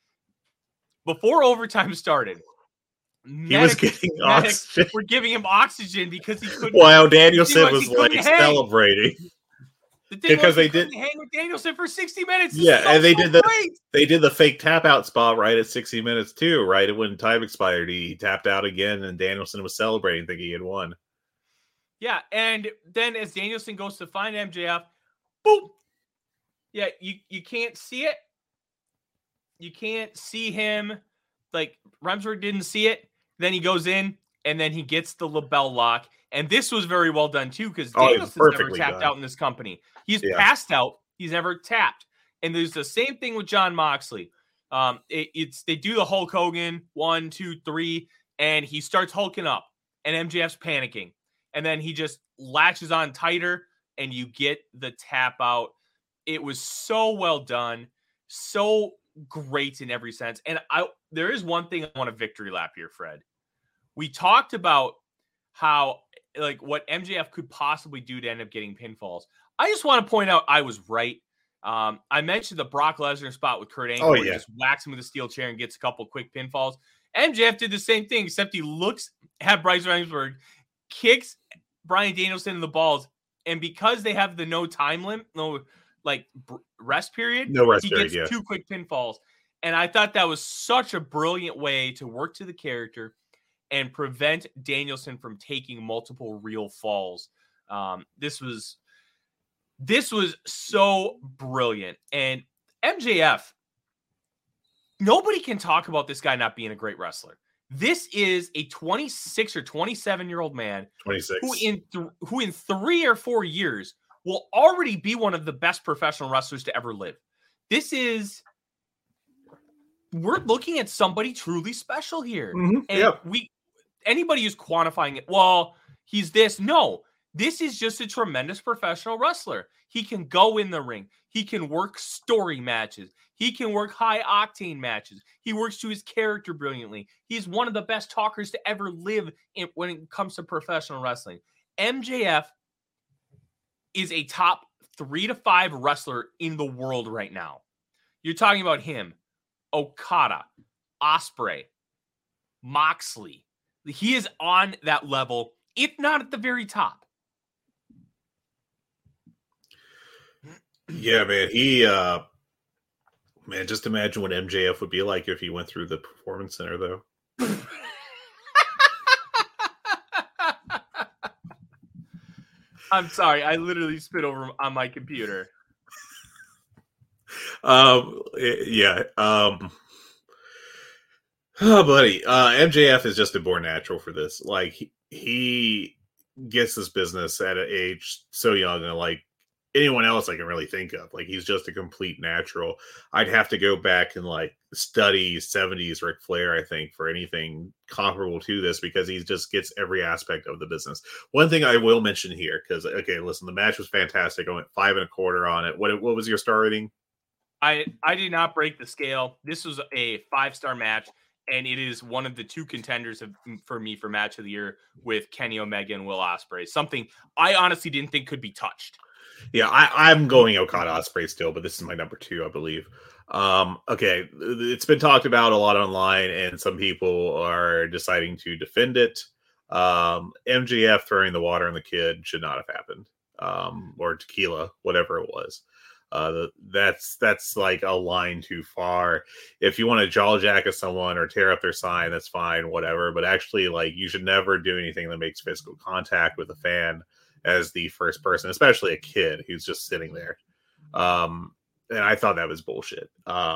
Before overtime started, he was getting oxygen. We're giving him oxygen because he couldn't. Wow, Danielson was like celebrating. Because they did hang with Danielson for 60 minutes. And they did the fake tap out spot right at 60 minutes too, right? When time expired, he tapped out again, and Danielson was celebrating, thinking he had won. Yeah, and then as Danielson goes to find MJF, boom. Yeah, you can't see it. You can't see him. Like, Remsburg didn't see it. Then he goes in, and then he gets the label lock. And this was very well done too, because Danielson's never tapped out in this company. He's passed out. He's never tapped. And there's the same thing with Jon Moxley. They do the Hulk Hogan 1, 2, 3, and he starts hulking up, and MJF's panicking, and then he just latches on tighter, and you get the tap out. It was so well done, so great in every sense. And there is one thing I want a victory lap here, Fred. We talked about how, like, what MJF could possibly do to end up getting pinfalls. I just want to point out I was right. I mentioned the Brock Lesnar spot with Kurt Angle, where he just whacks him with a steel chair and gets a couple quick pinfalls. MJF did the same thing, except he looks at Bryce Remsburg, kicks Bryan Danielson in the balls, and because they have the no time limit, rest period, he gets 2 quick pinfalls. And I thought that was such a brilliant way to work to the character and prevent Danielson from taking multiple real falls. This was so brilliant. And MJF, nobody can talk about this guy not being a great wrestler. This is a 26 or 27-year-old man 26. who in 3 or 4 years will already be one of the best professional wrestlers to ever live. We're looking at somebody truly special here. Mm-hmm. And Yep. anybody who's quantifying it, well, he's this. No, this is just a tremendous professional wrestler. He can go in the ring. He can work story matches. He can work high octane matches. He works to his character brilliantly. He's one of the best talkers to ever live when it comes to professional wrestling. MJF is a top 3 to 5 wrestler in the world right now. You're talking about him, Okada, Ospreay, Moxley. He is on that level, if not at the very top. Yeah, man. Man, just imagine what MJF would be like if he went through the Performance Center, though. I'm sorry. I literally spit over on my computer. Yeah. Oh, buddy. MJF is just a born natural for this. Like, he gets this business at an age so young, and like anyone else I can really think of. Like, he's just a complete natural. I'd have to go back and like study 70s Ric Flair, I think, for anything comparable to this, because he just gets every aspect of the business. One thing I will mention here, because okay, listen, the match was fantastic. I went 5 1/4 on it. What was your star rating? I did not break the scale. This was a 5-star match, and it is one of the 2 contenders for me for match of the year with Kenny Omega and Will Ospreay. Something I honestly didn't think could be touched. Yeah, I'm going Okada Ospreay still, but this is my number 2, I believe. Okay, it's been talked about a lot online, and some people are deciding to defend it. MJF throwing the water on the kid should not have happened, or tequila, whatever it was. That's like a line too far. If you want to jaw jack at someone or tear up their sign, that's fine, whatever. But actually, like, you should never do anything that makes physical contact with a fan as the first person, especially a kid who's just sitting there. And I thought that was bullshit.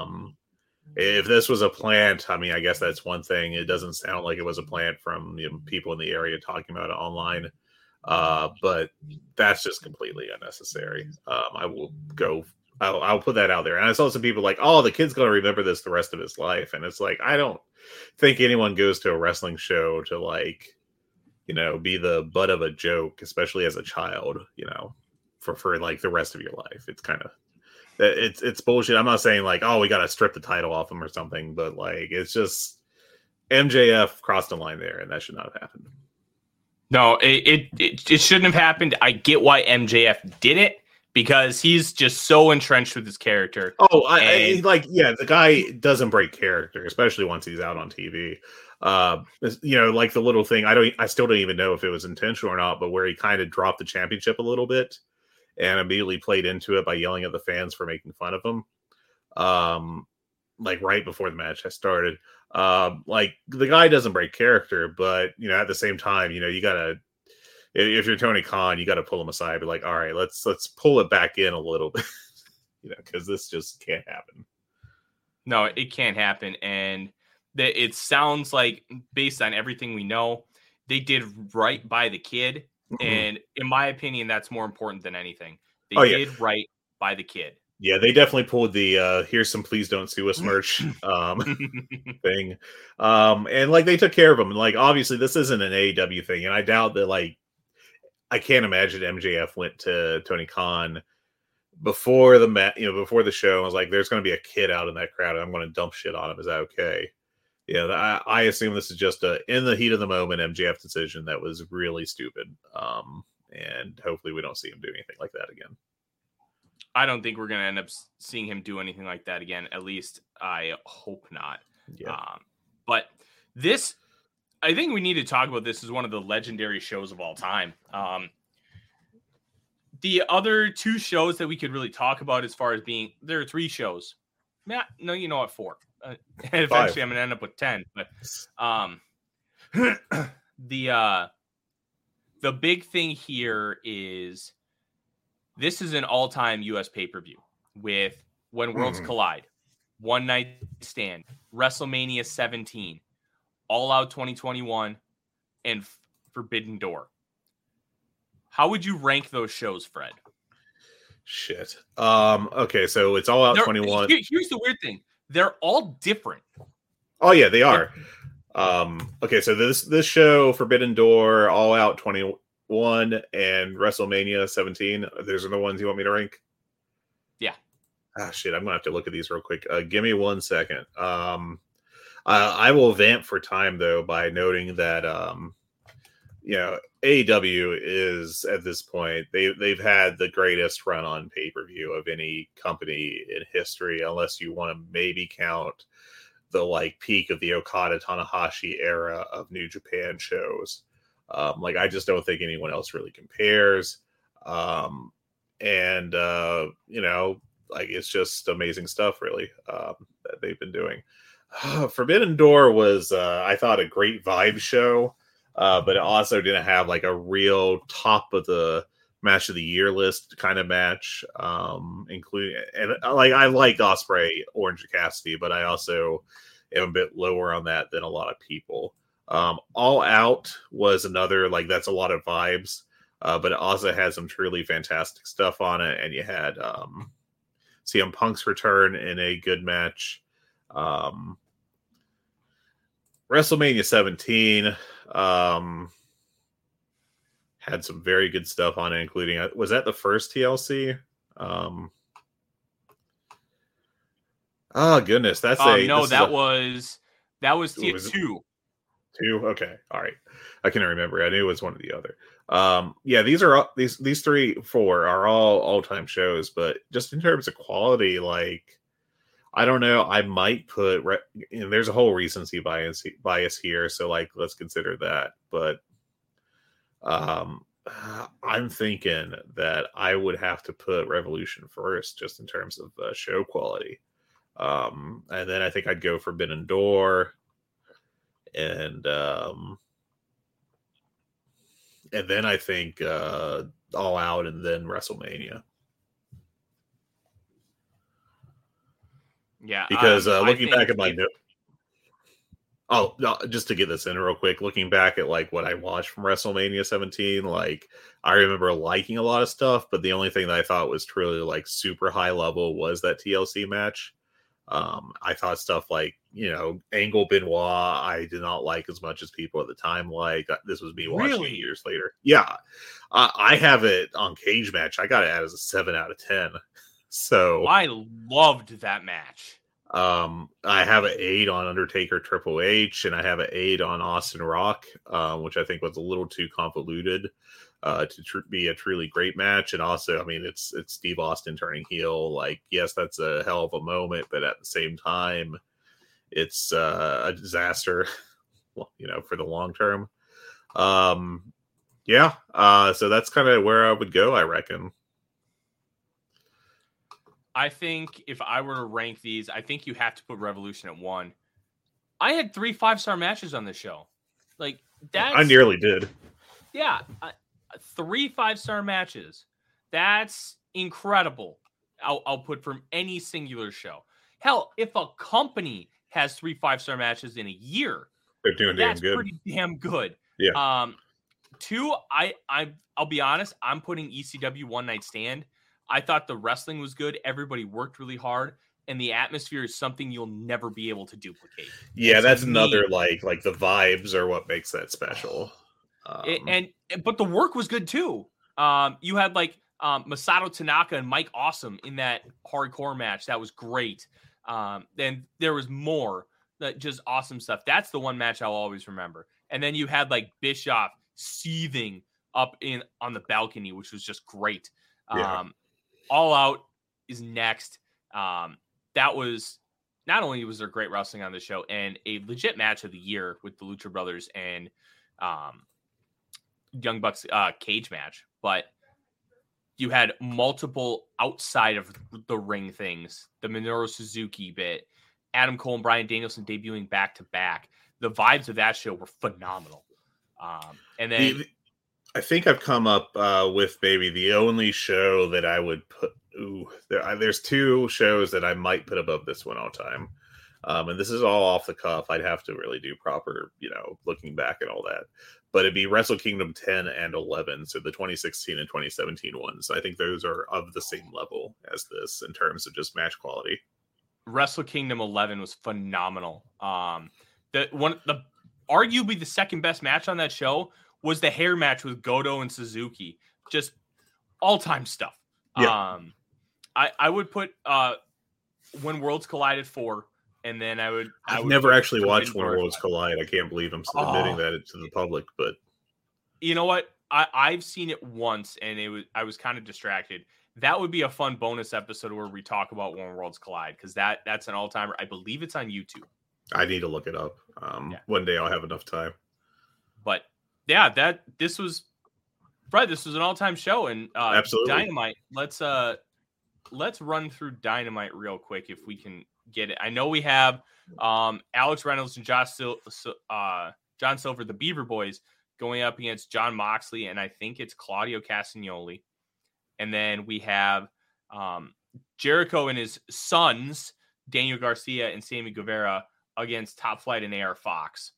If this was a plant, I mean, I guess that's one thing. It doesn't sound like it was a plant from people in the area talking about it online. But that's just completely unnecessary. I'll put that out there. And I saw some people like, oh, the kid's going to remember this the rest of his life. And it's like, I don't think anyone goes to a wrestling show to, like, be the butt of a joke, especially as a child, for like the rest of your life. It's kind of, it's bullshit. I'm not saying like, oh, we got to strip the title off him or something, but like, it's just MJF crossed the line there, and that should not have happened. No, it shouldn't have happened. I get why MJF did it, because he's just so entrenched with his character. Oh, the guy doesn't break character, especially once he's out on TV. Like the little thing, I still don't even know if it was intentional or not, but where he kind of dropped the championship a little bit and immediately played into it by yelling at the fans for making fun of him. Like right before the match has started. Like, the guy doesn't break character, but at the same time, you gotta, if you're Tony Khan, you gotta pull him aside, be like, all right, let's pull it back in a little bit, because this just can't happen. No, it can't happen. And it sounds like, based on everything we know, they did right by the kid. Mm-hmm. And in my opinion, that's more important than anything. They did right by the kid. Yeah, they definitely pulled the here's some please don't sue us merch thing. And like, they took care of him. And like, obviously this isn't an AEW thing. And I doubt that, like, I can't imagine MJF went to Tony Khan before before the show and was like, there's going to be a kid out in that crowd and I'm going to dump shit on him. Is that okay? Yeah, I assume this is just in the heat of the moment MJF decision that was really stupid. And hopefully we don't see him do anything like that again. I don't think we're going to end up seeing him do anything like that again. At least I hope not. Yeah. But this, I think we need to talk about this as one of the legendary shows of all time. The other 2 shows that we could really talk about as far as being, there are 3 shows. No, you know what, 4. Eventually I'm going to end up with 10. But The big thing here is this is an all-time US pay-per-view with When Worlds Collide, One Night Stand, WrestleMania 17, All Out 2021, and Forbidden Door. How would you rank those shows, Fred? Shit. Okay, so it's All Out 21. Here's the weird thing. They're all different. Oh yeah, they are. Okay, so this show, Forbidden Door, All Out 21, and WrestleMania 17. Those are the ones you want me to rank? Yeah. Ah, shit, I'm gonna have to look at these real quick. Give me 1 second. I will vamp for time though by noting that AEW is at this point they've had the greatest run on pay-per-view of any company in history, unless you want to maybe count the like peak of the Okada Tanahashi era of New Japan shows. I just don't think anyone else really compares. It's just amazing stuff really that they've been doing. Forbidden Door was I thought a great vibe show, but it also didn't have like a real top of the match of the year list kind of match, including, and I like Ospreay, Orange Cassidy, but I also am a bit lower on that than a lot of people. All Out was another, that's a lot of vibes, but it also had some truly fantastic stuff on it, and you had CM Punk's return in a good match. WrestleMania 17 had some very good stuff on it, including, was that the first TLC? Oh goodness, that's that was two. Two, okay, all right. I can't remember. I knew it was one or the other. These are these 3, 4 are all time shows, but just in terms of quality, I don't know. I might put, there's a whole recency bias here, so let's consider that. But I'm thinking that I would have to put Revolution first, just in terms of show quality. And then I think I'd go Forbidden Door, and then I think All Out, and then WrestleMania. Yeah, because looking back at my note. Oh, no, just to get this in real quick, looking back at what I watched from WrestleMania 17, I remember liking a lot of stuff, but the only thing that I thought was truly super high level was that TLC match. I thought stuff Angle Benoit, I did not like as much as people at the time This was me watching it years later. Yeah, I have it on Cage Match. I got it as a 7 out of 10. So I loved that match. I have an 8 on Undertaker Triple H, and I have an 8 on Austin Rock, which I think was a little too convoluted to be a truly great match. And also, it's Steve Austin turning heel. Yes, that's a hell of a moment, but at the same time, it's a disaster, for the long term. So that's kind of where I would go, I reckon. I think if I were to rank these, I think you have to put Revolution at 1. I had 3 5-star matches on this show. I nearly did. Yeah, 3 5-star matches. That's incredible. I'll put from any singular show. Hell, if a company has 3 5-star matches in a year, they're doing damn good. That's pretty damn good. Yeah. 2, I'll be honest, I'm putting ECW One Night Stand. I thought the wrestling was good. Everybody worked really hard, and the atmosphere is something you'll never be able to duplicate. Yeah, that's another the vibes are what makes that special. But the work was good too. You had Masato Tanaka and Mike Awesome in that hardcore match. That was great. Then there was more that just awesome stuff. That's the one match I'll always remember. And then you had Bischoff seething up on the balcony, which was just great. Yeah. All Out is next. That was, not only was there great wrestling on the show and a legit match of the year with the Lucha Brothers and Young Bucks cage match, but you had multiple outside of the ring things. The Minoru Suzuki bit, Adam Cole and Bryan Danielson debuting back to back. the vibes of that show were phenomenal. And then I think I've come up with maybe the only show that I would put. There's two shows that I might put above this one all time. And this is all off the cuff. I'd have to really do proper, looking back and all that. But it'd be Wrestle Kingdom 10 and 11, so the 2016 and 2017 ones. I think those are of the same level as this in terms of just match quality. Wrestle Kingdom 11 was phenomenal. The arguably the second best match on that show was the hair match with Goto and Suzuki. Just all-time stuff. Yeah. I would put When Worlds Collide at 4. And then I've never actually watched When Worlds Collide. I can't believe I'm admitting that to the public, but you know what? I've seen it once, and I was kind of distracted. That would be a fun bonus episode where we talk about When Worlds Collide, because that's an all-timer. I believe it's on YouTube. I need to look it up. One day I'll have enough time. But yeah, this was an all-time show, and absolutely. Dynamite. Let's run through Dynamite real quick if we can get it. I know we have Alex Reynolds and John Silver, the Beaver Boys, going up against Jon Moxley, and I think it's Claudio Castagnoli. And then we have Jericho and his sons, Daniel Garcia and Sammy Guevara, against Top Flight and AR Fox.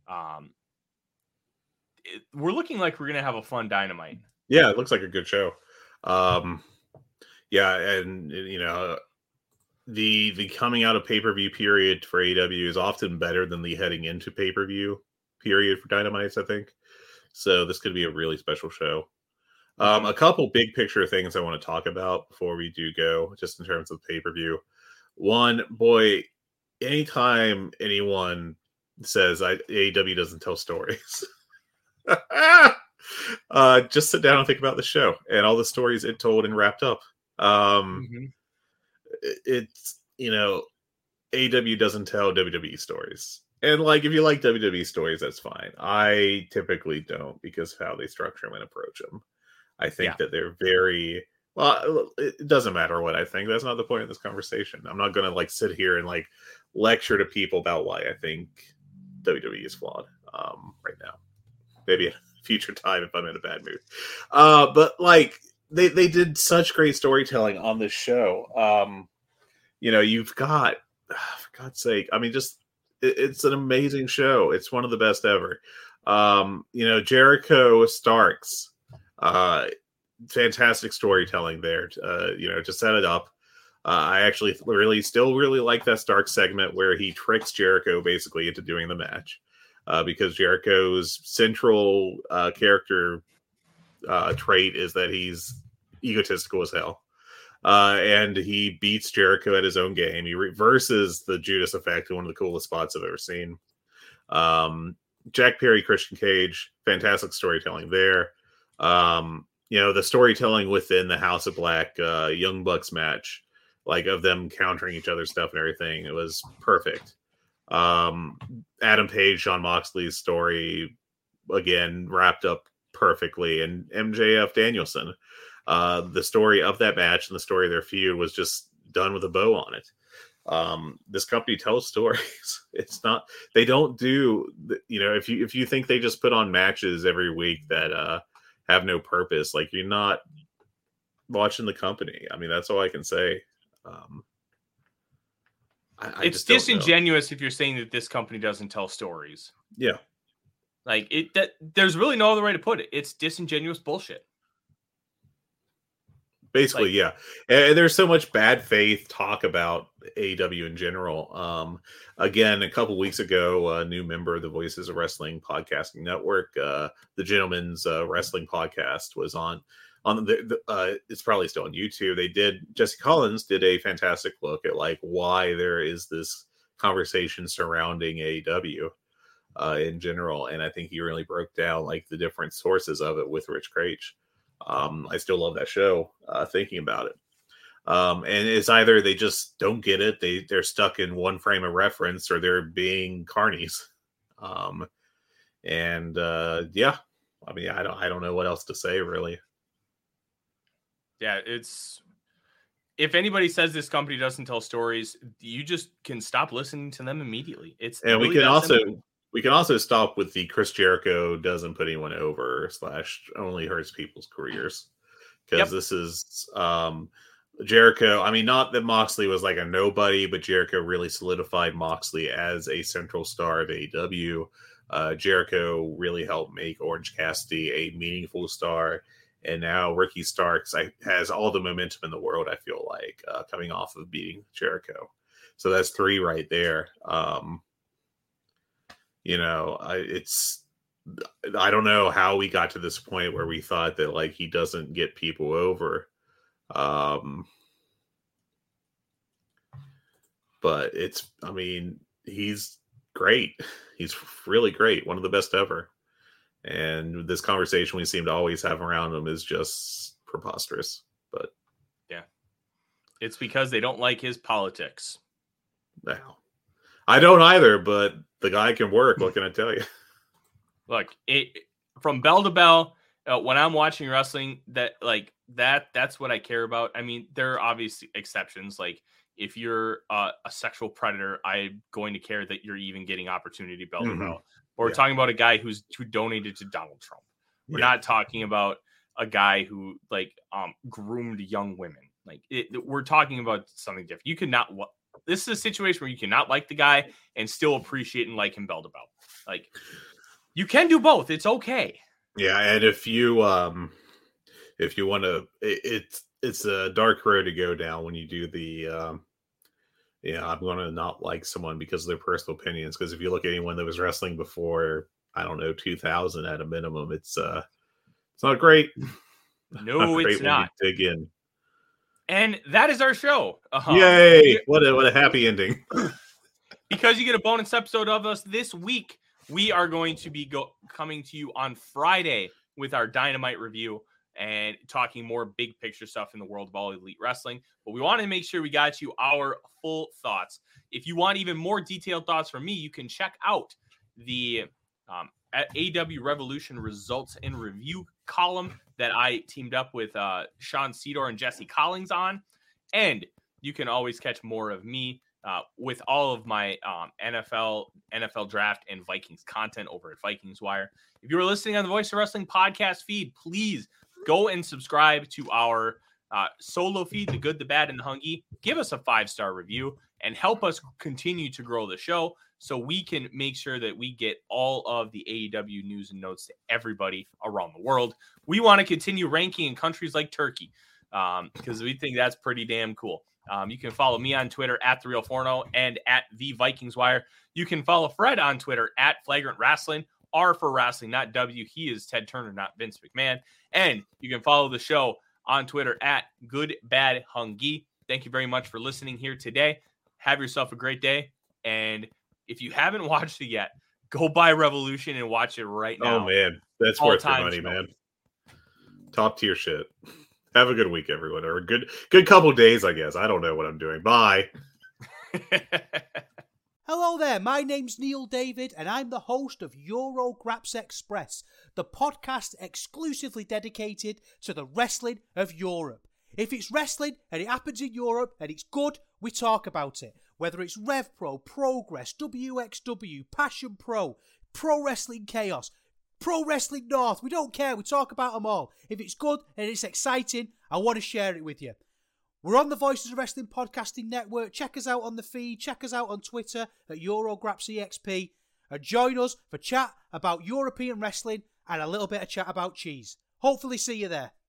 We're looking like we're going to have a fun Dynamite. Yeah, it looks like a good show. Yeah, and the coming out of pay-per-view period for AEW is often better than the heading into pay-per-view period for Dynamites, I think. So this could be a really special show. A couple big picture things I want to talk about before we do go, just in terms of pay-per-view. One, boy, anytime anyone says AEW doesn't tell stories, just sit down and think about the show and all the stories it told and wrapped up. It's, AEW doesn't tell WWE stories. And if you like WWE stories, that's fine. I typically don't, because of how they structure them and approach them. I think that they're very, well, it doesn't matter what I think. That's not the point of this conversation. I'm not going to sit here and lecture to people about why I think WWE is flawed right now. Maybe at a future time if I'm in a bad mood. But they did such great storytelling on this show. You've got, for God's sake, I mean, it's an amazing show. It's one of the best ever. Jericho Starks, fantastic storytelling there, to set it up. I actually really like that Starks segment where he tricks Jericho basically into doing the match, because Jericho's central character trait is that he's egotistical as hell. And he beats Jericho at his own game. He reverses the Judas effect in one of the coolest spots I've ever seen. Jack Perry, Christian Cage, fantastic storytelling there. The storytelling within the House of Black Young Bucks match, of them countering each other's stuff and everything, it was perfect. Adam Page, Jon Moxley's story, again, wrapped up perfectly. And MJF Danielson, the story of that match and the story of their feud was just done with a bow on it. This company tells stories. It's not, they don't do, if you think they just put on matches every week that have no purpose, you're not watching the company. I mean, that's all I can say. It's disingenuous if you're saying that this company doesn't tell stories. Yeah. There's really no other way to put it. It's disingenuous bullshit. Basically, yeah. And there's so much bad faith talk about AEW in general. Again, a couple weeks ago, a new member of the Voices of Wrestling Podcasting Network, the Gentleman's Wrestling Podcast, was on it's probably still on YouTube. Jesse Collins did a fantastic look at why there is this conversation surrounding AEW in general. And I think he really broke down the different sources of it with Rich Craich. I still love that show, thinking about it. And it's either they just don't get it, they're stuck in one frame of reference, or they're being carnies. Yeah, I mean, I don't know what else to say, really. Yeah, if anybody says this company doesn't tell stories, you just can stop listening to them immediately. And really we can also simple. We can also stop with the Chris Jericho doesn't put anyone over / only hurts people's careers. Because this is Jericho. I mean, not that Moxley was like a nobody, but Jericho really solidified Moxley as a central star of AEW. Jericho really helped make Orange Cassidy a meaningful star. And now Ricky Starks has all the momentum in the world, I feel like, coming off of beating Jericho. So that's 3 right there. I don't know how we got to this point where we thought that like he doesn't get people over. But he's great. He's really great. One of the best ever. And this conversation we seem to always have around him is just preposterous. But yeah, it's because they don't like his politics. No, I don't either, but the guy can work. What can I tell you? Look, from bell to bell, when I'm watching wrestling, that's what I care about. I mean, there are obvious exceptions. Like if you're a sexual predator, I'm going to care that you're even getting opportunity bell to bell. But we're talking about a guy who donated to Donald Trump. We're not talking about a guy who groomed young women. We're talking about something different. You cannot. This is a situation where you cannot like the guy and still appreciate and like him bell to bell. Like you can do both. It's okay. Yeah, and if you want to, it's a dark road to go down when you do the. I'm going to not like someone because of their personal opinions. Because if you look at anyone that was wrestling before, I don't know, 2000 at a minimum, it's not great. No, it's not. Dig in. And that is our show. Yay! What a happy ending. Because you get a bonus episode of us this week, we are going to be coming to you on Friday with our Dynamite review and talking more big picture stuff in the world of All Elite Wrestling. But we wanted to make sure we got you our full thoughts. If you want even more detailed thoughts from me, you can check out the AEW Revolution results and review column that I teamed up with Sean Cedar and Jesse Collins on. And you can always catch more of me with all of my NFL draft and Vikings content over at Vikings Wire. If you were listening on the Voice of Wrestling podcast feed, please go and subscribe to our solo feed, The Good, the Bad, and the Hungy. Give us a 5-star review and help us continue to grow the show so we can make sure that we get all of the AEW news and notes to everybody around the world. We want to continue ranking in countries like Turkey because we think that's pretty damn cool. You can follow me on Twitter at TheRealForno and at The Vikings Wire. You can follow Fred on Twitter at Flagrant Wrestling, R for Wrestling, not W. He is Ted Turner, not Vince McMahon. And you can follow the show on Twitter at Good Bad Hungy. Thank you very much for listening here today. Have yourself a great day. And if you haven't watched it yet, go buy Revolution and watch it right now. Oh, man. That's worth your money, man. Top tier shit. Have a good week, everyone. Or a good couple days, I guess. I don't know what I'm doing. Bye. Hello there, my name's Neil David, and I'm the host of Eurograps Express, the podcast exclusively dedicated to the wrestling of Europe. If it's wrestling and it happens in Europe and it's good, we talk about it. Whether it's RevPro, Progress, WXW, Passion Pro, Pro Wrestling Chaos, Pro Wrestling North, we don't care, we talk about them all. If it's good and it's exciting, I want to share it with you. We're on the Voices of Wrestling Podcasting Network. Check us out on the feed. Check us out on Twitter at EuroGrapsEXP. And join us for chat about European wrestling and a little bit of chat about cheese. Hopefully see you there.